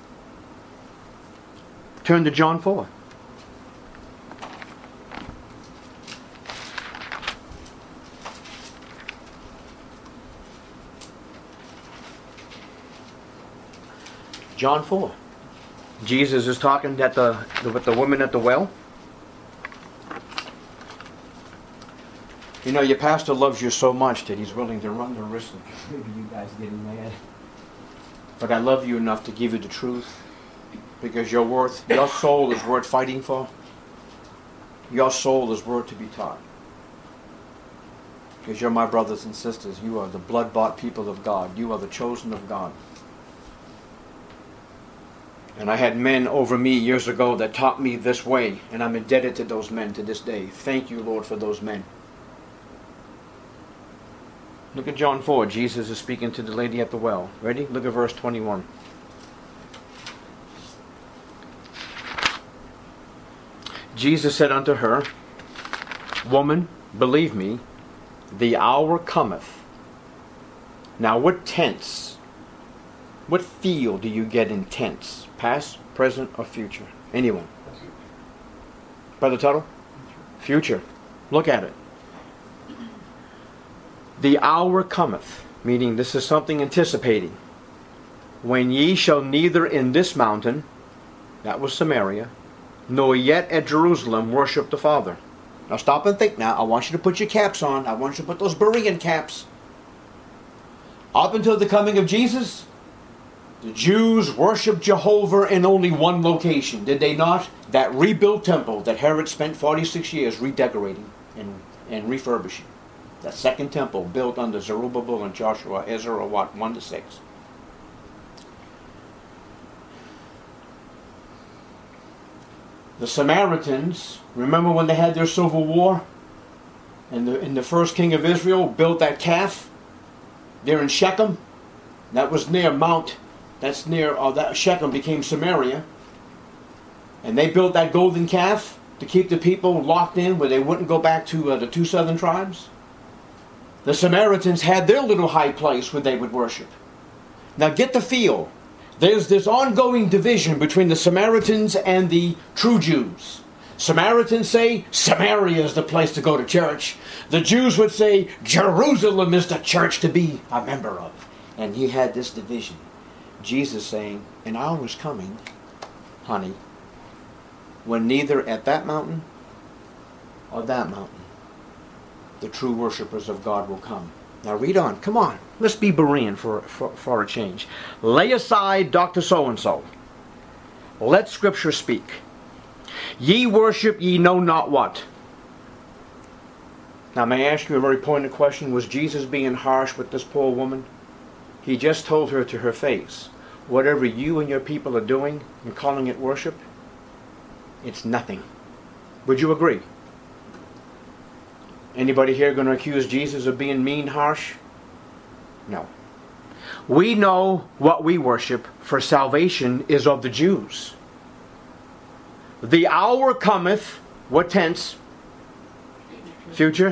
Turn to John four. John four. Jesus is talking at the, with the woman at the well. You know, your pastor loves you so much that he's willing to run the risk of maybe you guys getting mad. But I love you enough to give you the truth, because your worth, your soul is worth fighting for. Your soul is worth to be taught. Because you're my brothers and sisters. You are the blood-bought people of God. You are the chosen of God. And I had men over me years ago that taught me this way, and I'm indebted to those men to this day. Thank you, Lord, for those men. Look at John four. Jesus is speaking to the lady at the well. Ready? Look at verse twenty-one. Jesus said unto her, Woman, believe me, the hour cometh. Now what tense, what feel do you get in tense? Past, present, or future? Anyone? Brother Tuttle? Future. Look at it. The hour cometh, meaning this is something anticipating, when ye shall neither in this mountain, that was Samaria, nor yet at Jerusalem worship the Father. Now stop and think now. I want you to put your caps on. I want you to put those Berean caps. Up until the coming of Jesus, the Jews worshiped Jehovah in only one location, did they not? That rebuilt temple that Herod spent forty-six years redecorating and, and refurbishing. That second temple built under Zerubbabel and Joshua, Ezra, what, one to six. The Samaritans, remember when they had their civil war? And the, and the first king of Israel built that calf there in Shechem. That was near Mount, that's near, uh, that Shechem became Samaria. And they built that golden calf to keep the people locked in where they wouldn't go back to uh, the two southern tribes. The Samaritans had their little high place where they would worship. Now get the feel. There's this ongoing division between the Samaritans and the true Jews. Samaritans say Samaria is the place to go to church. The Jews would say Jerusalem is the church to be a member of. And he had this division. Jesus saying, an hour is coming, honey, when neither at that mountain or that mountain the true worshipers of God will come. Now read on. Come on. Let's be Berean for, for, for a change. Lay aside Doctor So-and-so. Let Scripture speak. Ye worship ye know not what. Now may I ask you a very pointed question? Was Jesus being harsh with this poor woman? He just told her to her face, whatever you and your people are doing and calling it worship, it's nothing. Would you agree? Anybody here going to accuse Jesus of being mean, harsh? No. We know what we worship, for salvation is of the Jews. The hour cometh, what tense? Future.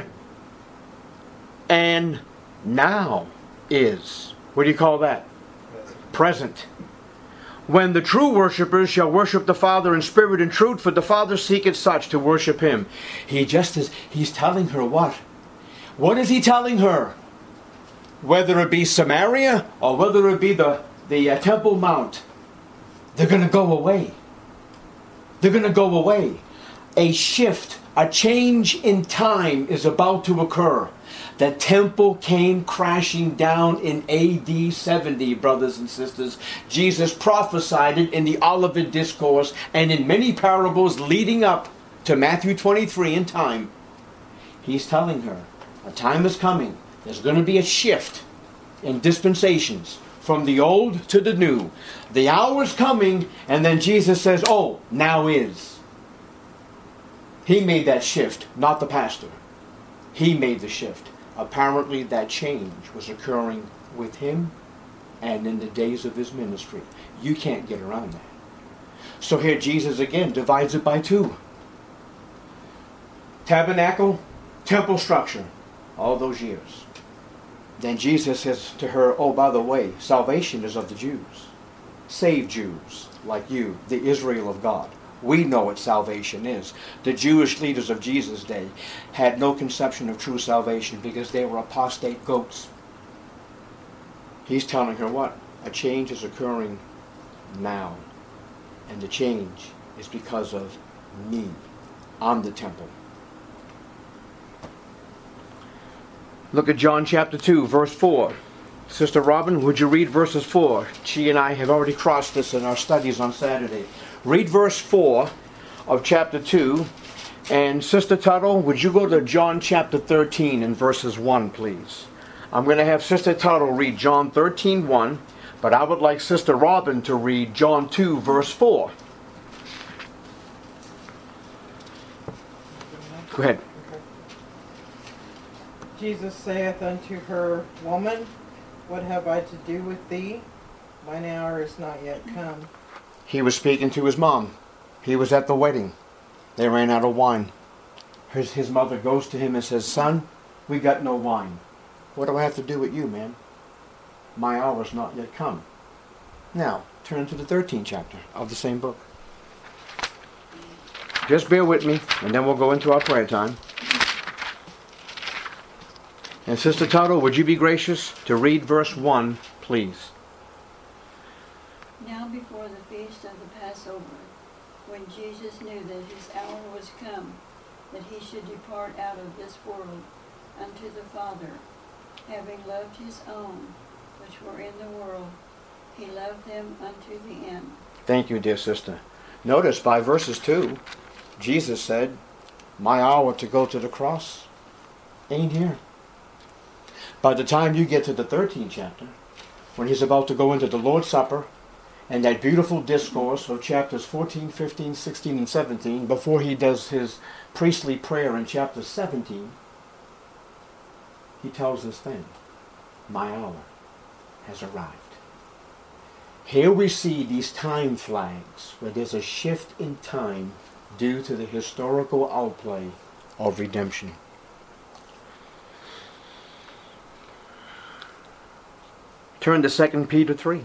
And now is. What do you call that? Present. When the true worshippers shall worship the Father in spirit and truth, for the Father seeketh such to worship Him. He just is, he's telling her what? What is he telling her? Whether it be Samaria or whether it be the, the uh, Temple Mount, they're going to go away. They're going to go away. A shift, a change in time is about to occur. The temple came crashing down in A D seventy, brothers and sisters. Jesus prophesied it in the Olivet Discourse and in many parables leading up to Matthew twenty-three in time. He's telling her, a time is coming. There's going to be a shift in dispensations from the old to the new. The hour's coming, and then Jesus says, oh, now is. He made that shift, not the pastor. He made the shift. Apparently that change was occurring with him and in the days of his ministry. You can't get around that. So here Jesus again divides it by two. Tabernacle, temple structure, all those years. Then Jesus says to her, oh, by the way, salvation is of the Jews. Saved Jews like you, the Israel of God. We know what salvation is. The Jewish leaders of Jesus' day had no conception of true salvation because they were apostate goats. He's telling her what? A change is occurring now. And the change is because of me. I'm the temple. Look at John chapter two, verse four. Sister Robin, would you read verses four? She and I have already crossed this in our studies on Saturday. Read verse four of chapter two. And Sister Tuttle, would you go to John chapter thirteen and verses one, please? I'm going to have Sister Tuttle read John thirteen, one, but I would like Sister Robin to read John two, verse four. Go ahead. Okay. Jesus saith unto her, Woman, what have I to do with thee? Mine hour is not yet come. He was speaking to his mom. He was at the wedding. They ran out of wine. His, his mother goes to him and says, Son, we got no wine. What do I have to do with you, man? My hour is not yet come. Now, turn to the thirteenth chapter of the same book. Just bear with me, and then we'll go into our prayer time. And Sister Tuttle, would you be gracious to read verse one, please? Now before the feast of the Passover, when Jesus knew that his hour was come, that he should depart out of this world unto the Father, having loved his own which were in the world, he loved them unto the end. Thank you, dear sister. Notice by verses two, Jesus said, my hour to go to the cross ain't here. By the time you get to the thirteenth chapter, when he's about to go into the Lord's Supper, and that beautiful discourse of chapters fourteen, fifteen, sixteen, and seventeen, before he does his priestly prayer in chapter seventeen, he tells us then, my hour has arrived. Here we see these time flags where there's a shift in time due to the historical outplay of redemption. Turn to Second Peter three.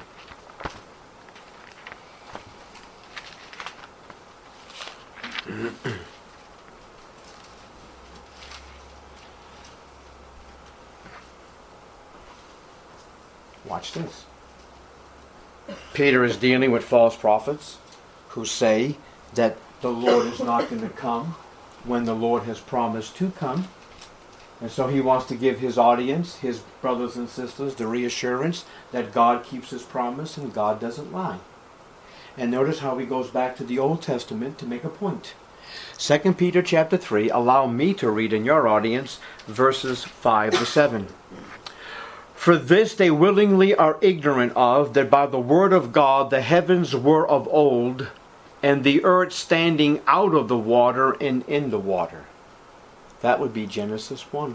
Watch this. Peter is dealing with false prophets who say that the Lord is not going to come when the Lord has promised to come. And so he wants to give his audience, his brothers and sisters, the reassurance that God keeps his promise and God doesn't lie. And notice how he goes back to the Old Testament to make a point. Second Peter chapter three, allow me to read in your audience verses five to seven. For this they willingly are ignorant of, that by the word of God the heavens were of old, and the earth standing out of the water and in the water. That would be Genesis one.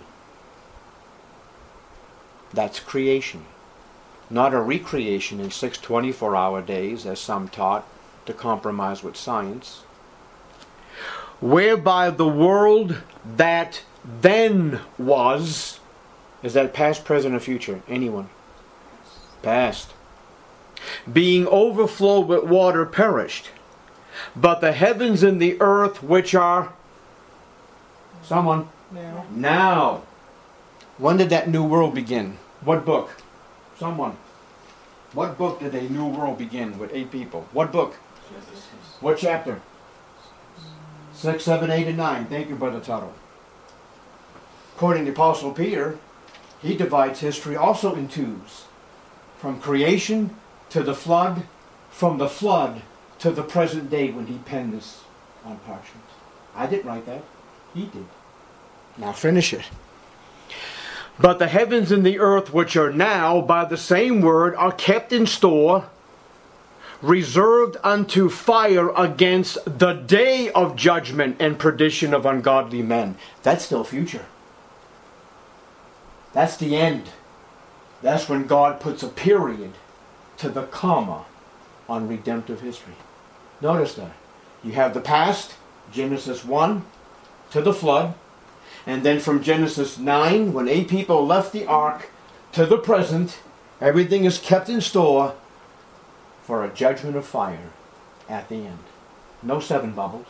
That's creation. Not a recreation in six twenty-four hour days, as some taught, to compromise with science. Whereby the world that then was, is that past, present, or future? Anyone? Past. Being overflowed with water perished. But the heavens and the earth which are... Someone? Now. Now. When did that new world begin? What book? Someone. What book did a new world begin with eight people? What book? What chapter? Six, seven, eight, and nine. Thank you, Brother Tuttle. According to Apostle Peter, he divides history also in twos. From creation to the flood, from the flood to the present day when he penned this on parchment. I didn't write that. He did. Now finish it. But the heavens and the earth which are now by the same word are kept in store, reserved unto fire against the day of judgment and perdition of ungodly men. That's still future. That's the end. That's when God puts a period to the comma on redemptive history. Notice that. You have the past, Genesis one, to the flood, and then from Genesis nine, when eight people left the ark, to the present, everything is kept in store for a judgment of fire at the end. No seven bubbles.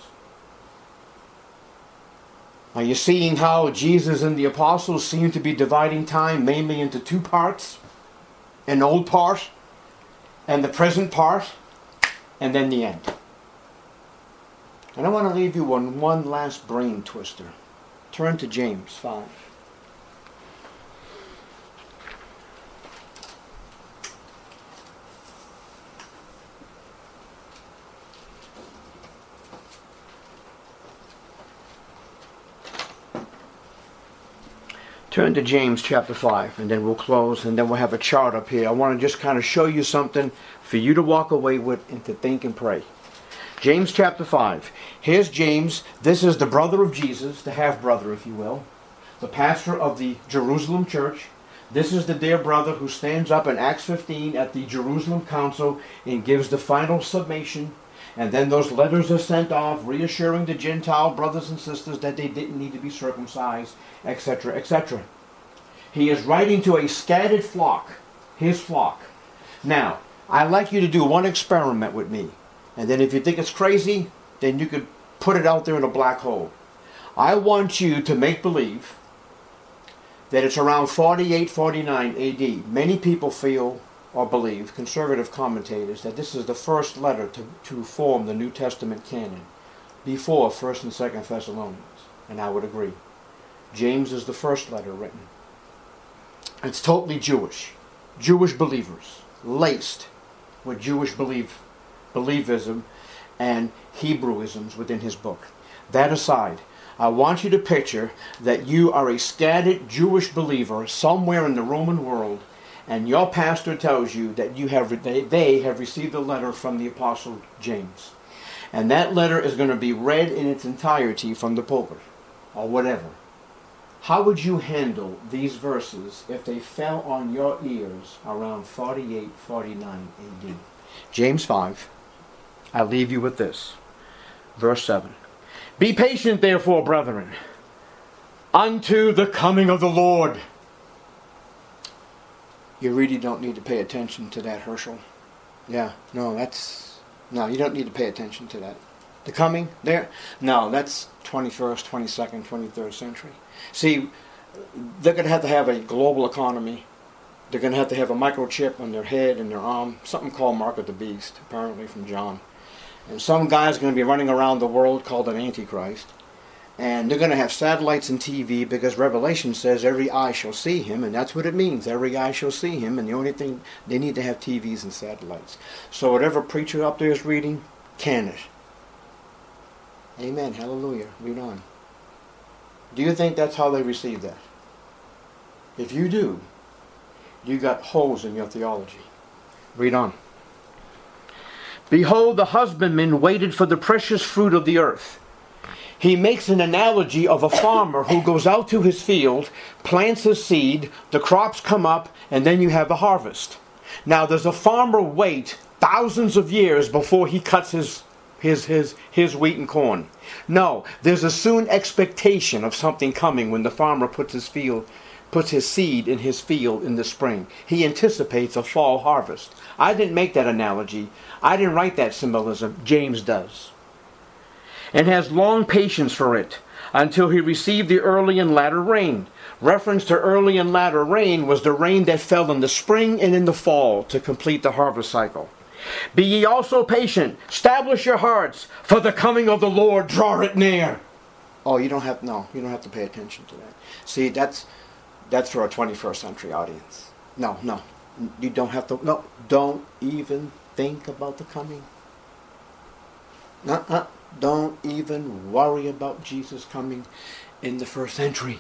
Are you seeing how Jesus and the apostles seem to be dividing time mainly into two parts? An old part, and the present part, and then the end. And I want to leave you on one last brain twister. Turn to James five. Turn to James chapter five, and then we'll close, and then we'll have a chart up here. I want to just kind of show you something for you to walk away with and to think and pray. James chapter five. Here's James. This is the brother of Jesus, the half-brother, if you will, the pastor of the Jerusalem church. This is the dear brother who stands up in Acts fifteen at the Jerusalem council and gives the final summation. And then those letters are sent off, reassuring the Gentile brothers and sisters that they didn't need to be circumcised, et cetera, et cetera. He is writing to a scattered flock, his flock. Now, I'd like you to do one experiment with me. And then if you think it's crazy, then you could put it out there in a black hole. I want you to make believe that it's around forty-eight, forty-nine A D. Many people feel or believe, conservative commentators, that this is the first letter to, to form the New Testament canon before First and Second Thessalonians. And I would agree. James is the first letter written. It's totally Jewish. Jewish believers, laced with Jewish belief, believism and Hebrewisms within his book. That aside, I want you to picture that you are a scattered Jewish believer somewhere in the Roman world, and your pastor tells you that you have they, they have received a letter from the Apostle James. And that letter is going to be read in its entirety from the pulpit, or whatever. How would you handle these verses if they fell on your ears around forty-eight, forty-nine A D? James five. I leave you with this. Verse seven. Be patient, therefore, brethren, unto the coming of the Lord. You really don't need to pay attention to that, Herschel. Yeah, no, that's... No, you don't need to pay attention to that. The coming there? No, that's twenty-first, twenty-second, twenty-third century. See, they're going to have to have a global economy. They're going to have to have a microchip on their head and their arm. Something called Mark of the Beast, apparently from John. And some guy's going to be running around the world called an Antichrist. And they're going to have satellites and T V because Revelation says every eye shall see him. And that's what it means. Every eye shall see him. And the only thing, they need to have T Vs and satellites. So whatever preacher up there is reading, can it. Amen. Hallelujah. Read on. Do you think that's how they receive that? If you do, you got holes in your theology. Read on. Behold, the husbandman waited for the precious fruit of the earth. He makes an analogy of a farmer who goes out to his field, plants his seed, the crops come up, and then you have the harvest. Now, does a farmer wait thousands of years before he cuts his his his his wheat and corn? No, there's a soon expectation of something coming when the farmer puts his field puts his seed in his field in the spring. He anticipates a fall harvest. I didn't make that analogy. I didn't write that symbolism. James does. And has long patience for it until he received the early and latter rain. Reference to early and latter rain was the rain that fell in the spring and in the fall to complete the harvest cycle. Be ye also patient, establish your hearts, for the coming of the Lord draweth near. Oh, you don't have no, you don't have to pay attention to that. See, that's that's for a twenty-first century audience. No, no, you don't have to. No, don't even think about the coming. Uh-uh. Don't even worry about Jesus coming in the first century.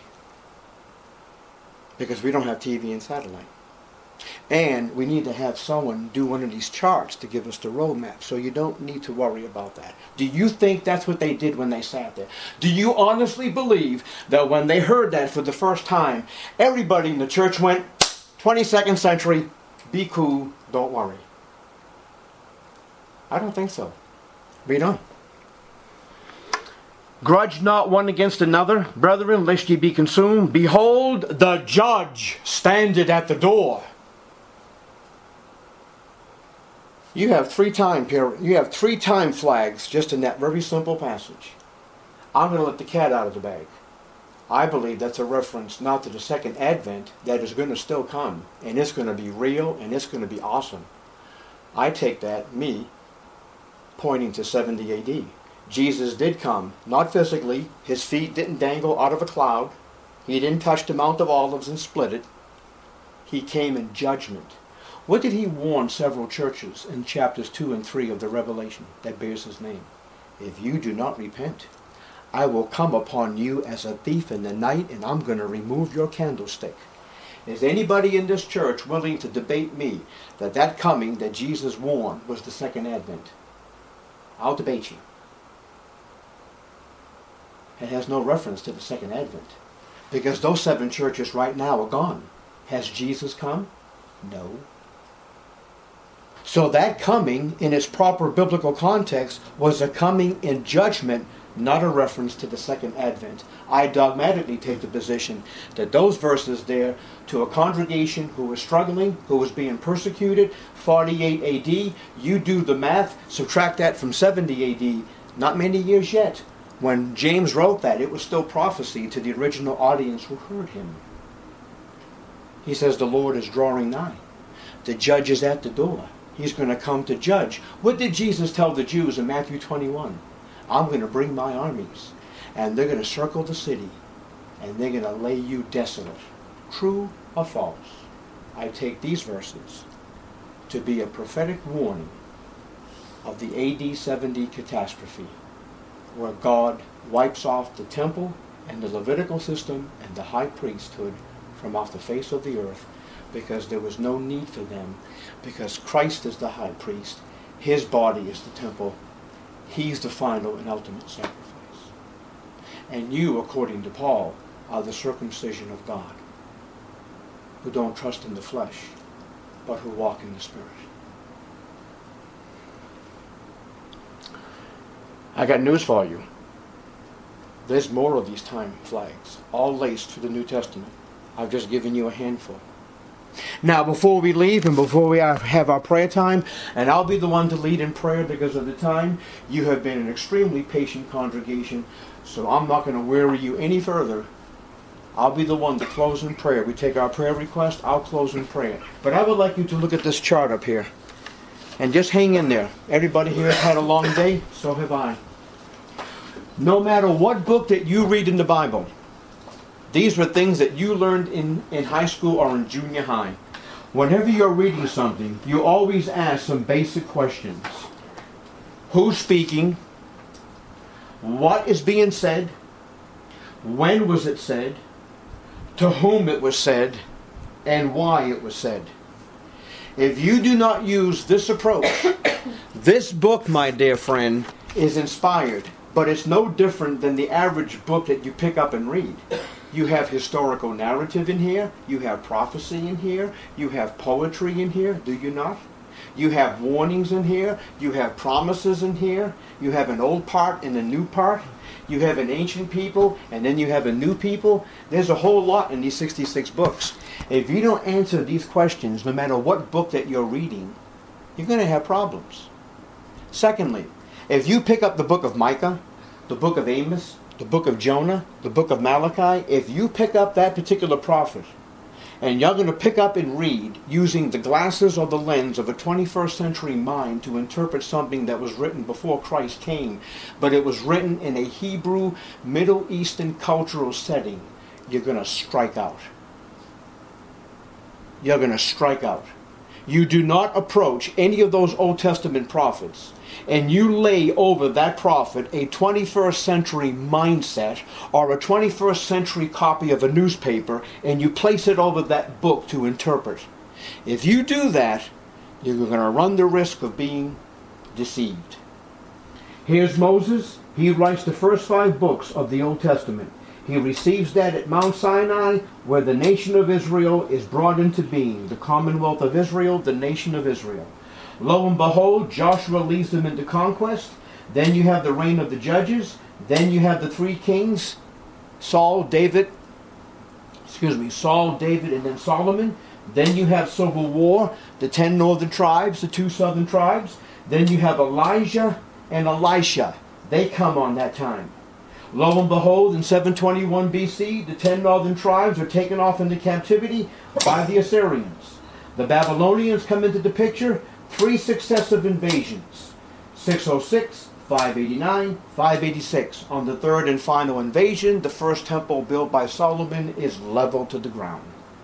Because we don't have T V and satellite. And we need to have someone do one of these charts to give us the roadmap. So you don't need to worry about that. Do you think that's what they did when they sat there? Do you honestly believe that when they heard that for the first time, everybody in the church went, twenty-second century, be cool, don't worry. I don't think so. Read on. Grudge not one against another, brethren, lest ye be consumed. Behold, the judge standeth at the door. You have three time period. You have three time flags just in that very simple passage. I'm going to let the cat out of the bag. I believe that's a reference not to the second advent that is going to still come, and it's going to be real, and it's going to be awesome. I take that, me, pointing to seventy A D. Jesus did come, not physically. His feet didn't dangle out of a cloud. He didn't touch the Mount of Olives and split it. He came in judgment. What did he warn several churches in chapters two and three of the Revelation that bears his name? If you do not repent, I will come upon you as a thief in the night, and I'm going to remove your candlestick. Is anybody in this church willing to debate me that that coming that Jesus warned was the second advent? I'll debate you. It has no reference to the second advent, because those seven churches right now are gone. Has Jesus come? No. So that coming in its proper biblical context was a coming in judgment, not a reference to the second advent. I dogmatically take the position that those verses there, to a congregation who was struggling, who was being persecuted, forty-eight A D, you do the math, subtract that from seventy A D, not many years yet. When James wrote that, it was still prophecy to the original audience who heard him. He says the Lord is drawing nigh. The judge is at the door. He's going to come to judge. What did Jesus tell the Jews in Matthew twenty-one? I'm going to bring my armies, and they're going to circle the city, and they're going to lay you desolate. True or false? I take these verses to be a prophetic warning of the A D seventy catastrophe, where God wipes off the temple and the Levitical system and the high priesthood from off the face of the earth, because there was no need for them, because Christ is the high priest, his body is the temple, he's the final and ultimate sacrifice. And you, according to Paul, are the circumcision of God, who don't trust in the flesh, but who walk in the Spirit. I got news for you. There's more of these time flags, all laced through the New Testament. I've just given you a handful. Now, before we leave and before we have our prayer time, and I'll be the one to lead in prayer because of the time, you have been an extremely patient congregation, so I'm not going to weary you any further. I'll be the one to close in prayer. We take our prayer request, I'll close in prayer. But I would like you to look at this chart up here, and just hang in there. Everybody here has had a long day, so have I. No matter what book that you read in the Bible, these were things that you learned in, in high school or in junior high. Whenever you're reading something, you always ask some basic questions. Who's speaking? What is being said? When was it said? To whom it was said? And why it was said? If you do not use this approach, this book, my dear friend, is inspired. But it's no different than the average book that you pick up and read. You have historical narrative in here. You have prophecy in here. You have poetry in here. Do you not? You have warnings in here. You have promises in here. You have an old part and a new part. You have an ancient people, and then you have a new people. There's a whole lot in these sixty-six books. If you don't answer these questions, no matter what book that you're reading, you're going to have problems. Secondly, if you pick up the book of Micah, the book of Amos, the book of Jonah, the book of Malachi, if you pick up that particular prophet, and you're going to pick up and read using the glasses or the lens of a twenty-first century mind to interpret something that was written before Christ came, but it was written in a Hebrew, Middle Eastern cultural setting, you're going to strike out. You're going to strike out. You do not approach any of those Old Testament prophets and you lay over that prophet a twenty-first century mindset or a twenty-first century copy of a newspaper, and you place it over that book to interpret. If you do that, you're going to run the risk of being deceived. Here's Moses. He writes the first five books of the Old Testament. He receives that at Mount Sinai, where the nation of Israel is brought into being. The Commonwealth of Israel, the nation of Israel. Lo and behold, Joshua leads them into conquest. Then you have the reign of the judges. Then you have the three kings, Saul, David, excuse me, Saul, David, and then Solomon. Then you have civil war, the ten northern tribes, the two southern tribes. Then you have Elijah and Elisha. They come on that time. Lo and behold, in seven twenty-one B C, the ten northern tribes are taken off into captivity by the Assyrians. The Babylonians come into the picture, three successive invasions. six oh six, five eighty-nine, five eighty-six. On the third and final invasion, the first temple built by Solomon is leveled to the ground.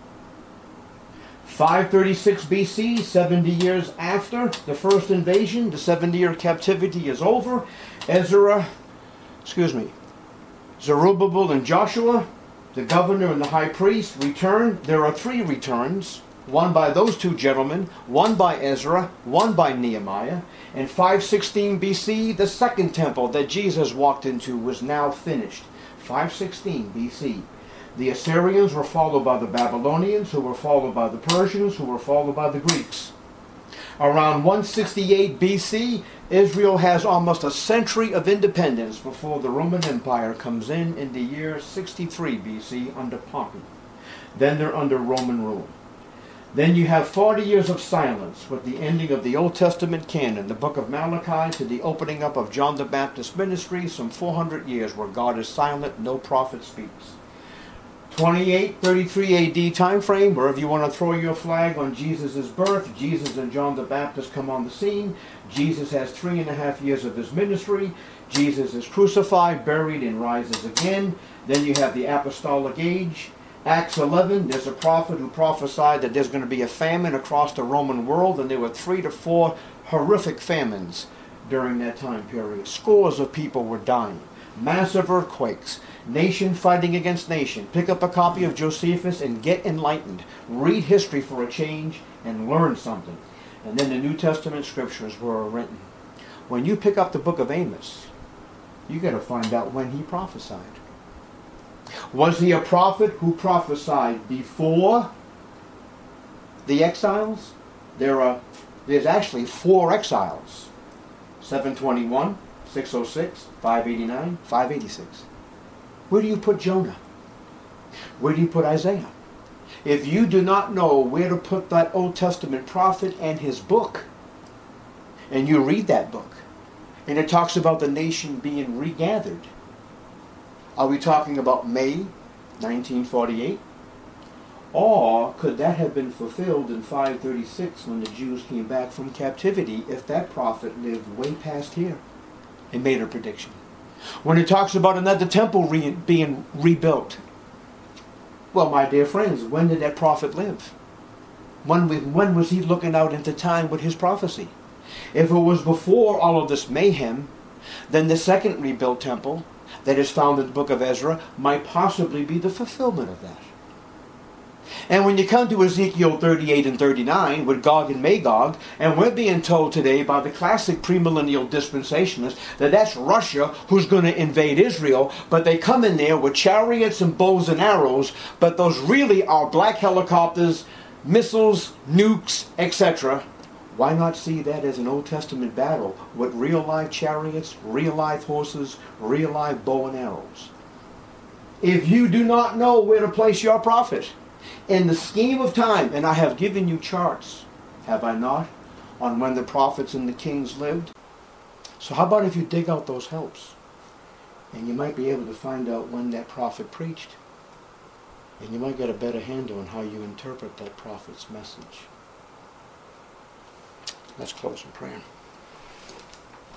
five thirty-six B C, seventy years after the first invasion, the seventy-year captivity is over. Ezra, excuse me, Zerubbabel and Joshua, the governor and the high priest, return. There are three returns, one by those two gentlemen, one by Ezra, one by Nehemiah. In five sixteen B C, the second temple that Jesus walked into was now finished. five sixteen B C. The Assyrians were followed by the Babylonians, who were followed by the Persians, who were followed by the Greeks. Around one sixty-eight B C, Israel has almost a century of independence before the Roman Empire comes in in the year sixty-three B C under Pompey. Then they're under Roman rule. Then you have forty years of silence with the ending of the Old Testament canon, the book of Malachi, to the opening up of John the Baptist's ministry, some four hundred years where God is silent, no prophet speaks. twenty-eight thirty-three A D time frame, wherever you want to throw your flag on Jesus' birth, Jesus and John the Baptist come on the scene. Jesus has three and a half years of his ministry. Jesus is crucified, buried, and rises again. Then you have the apostolic age. Acts eleven, there's a prophet who prophesied that there's going to be a famine across the Roman world, and there were three to four horrific famines during that time period. Scores of people were dying. Massive earthquakes. Nation fighting against nation. Pick up a copy of Josephus and get enlightened. Read history for a change and learn something. And then the New Testament scriptures were written. When you pick up the book of Amos, you got to find out when he prophesied. Was he a prophet who prophesied before the exiles? There are, there's actually four exiles. seven twenty-one, six oh six, five eighty-nine, five eighty-six. Where do you put Jonah? Where do you put Isaiah? If you do not know where to put that Old Testament prophet and his book, and you read that book, and it talks about the nation being regathered, are we talking about May nineteen forty-eight? Or could that have been fulfilled in five thirty-six when the Jews came back from captivity if that prophet lived way past here and made a prediction? When it talks about another temple re- being rebuilt, well, my dear friends, when did that prophet live? When, we, when was he looking out into time with his prophecy? If it was before all of this mayhem, then the second rebuilt temple that is found in the book of Ezra might possibly be the fulfillment of that. And when you come to Ezekiel thirty-eight and thirty-nine with Gog and Magog, and we're being told today by the classic premillennial dispensationalists that that's Russia who's going to invade Israel, but they come in there with chariots and bows and arrows, but those really are black helicopters, missiles, nukes, et cetera. Why not see that as an Old Testament battle with real-life chariots, real-life horses, real-life bow and arrows? If you do not know where to place your prophet in the scheme of time, and I have given you charts, have I not, on when the prophets and the kings lived? So how about if you dig out those helps, and you might be able to find out when that prophet preached, and you might get a better handle on how you interpret that prophet's message. Let's close in prayer.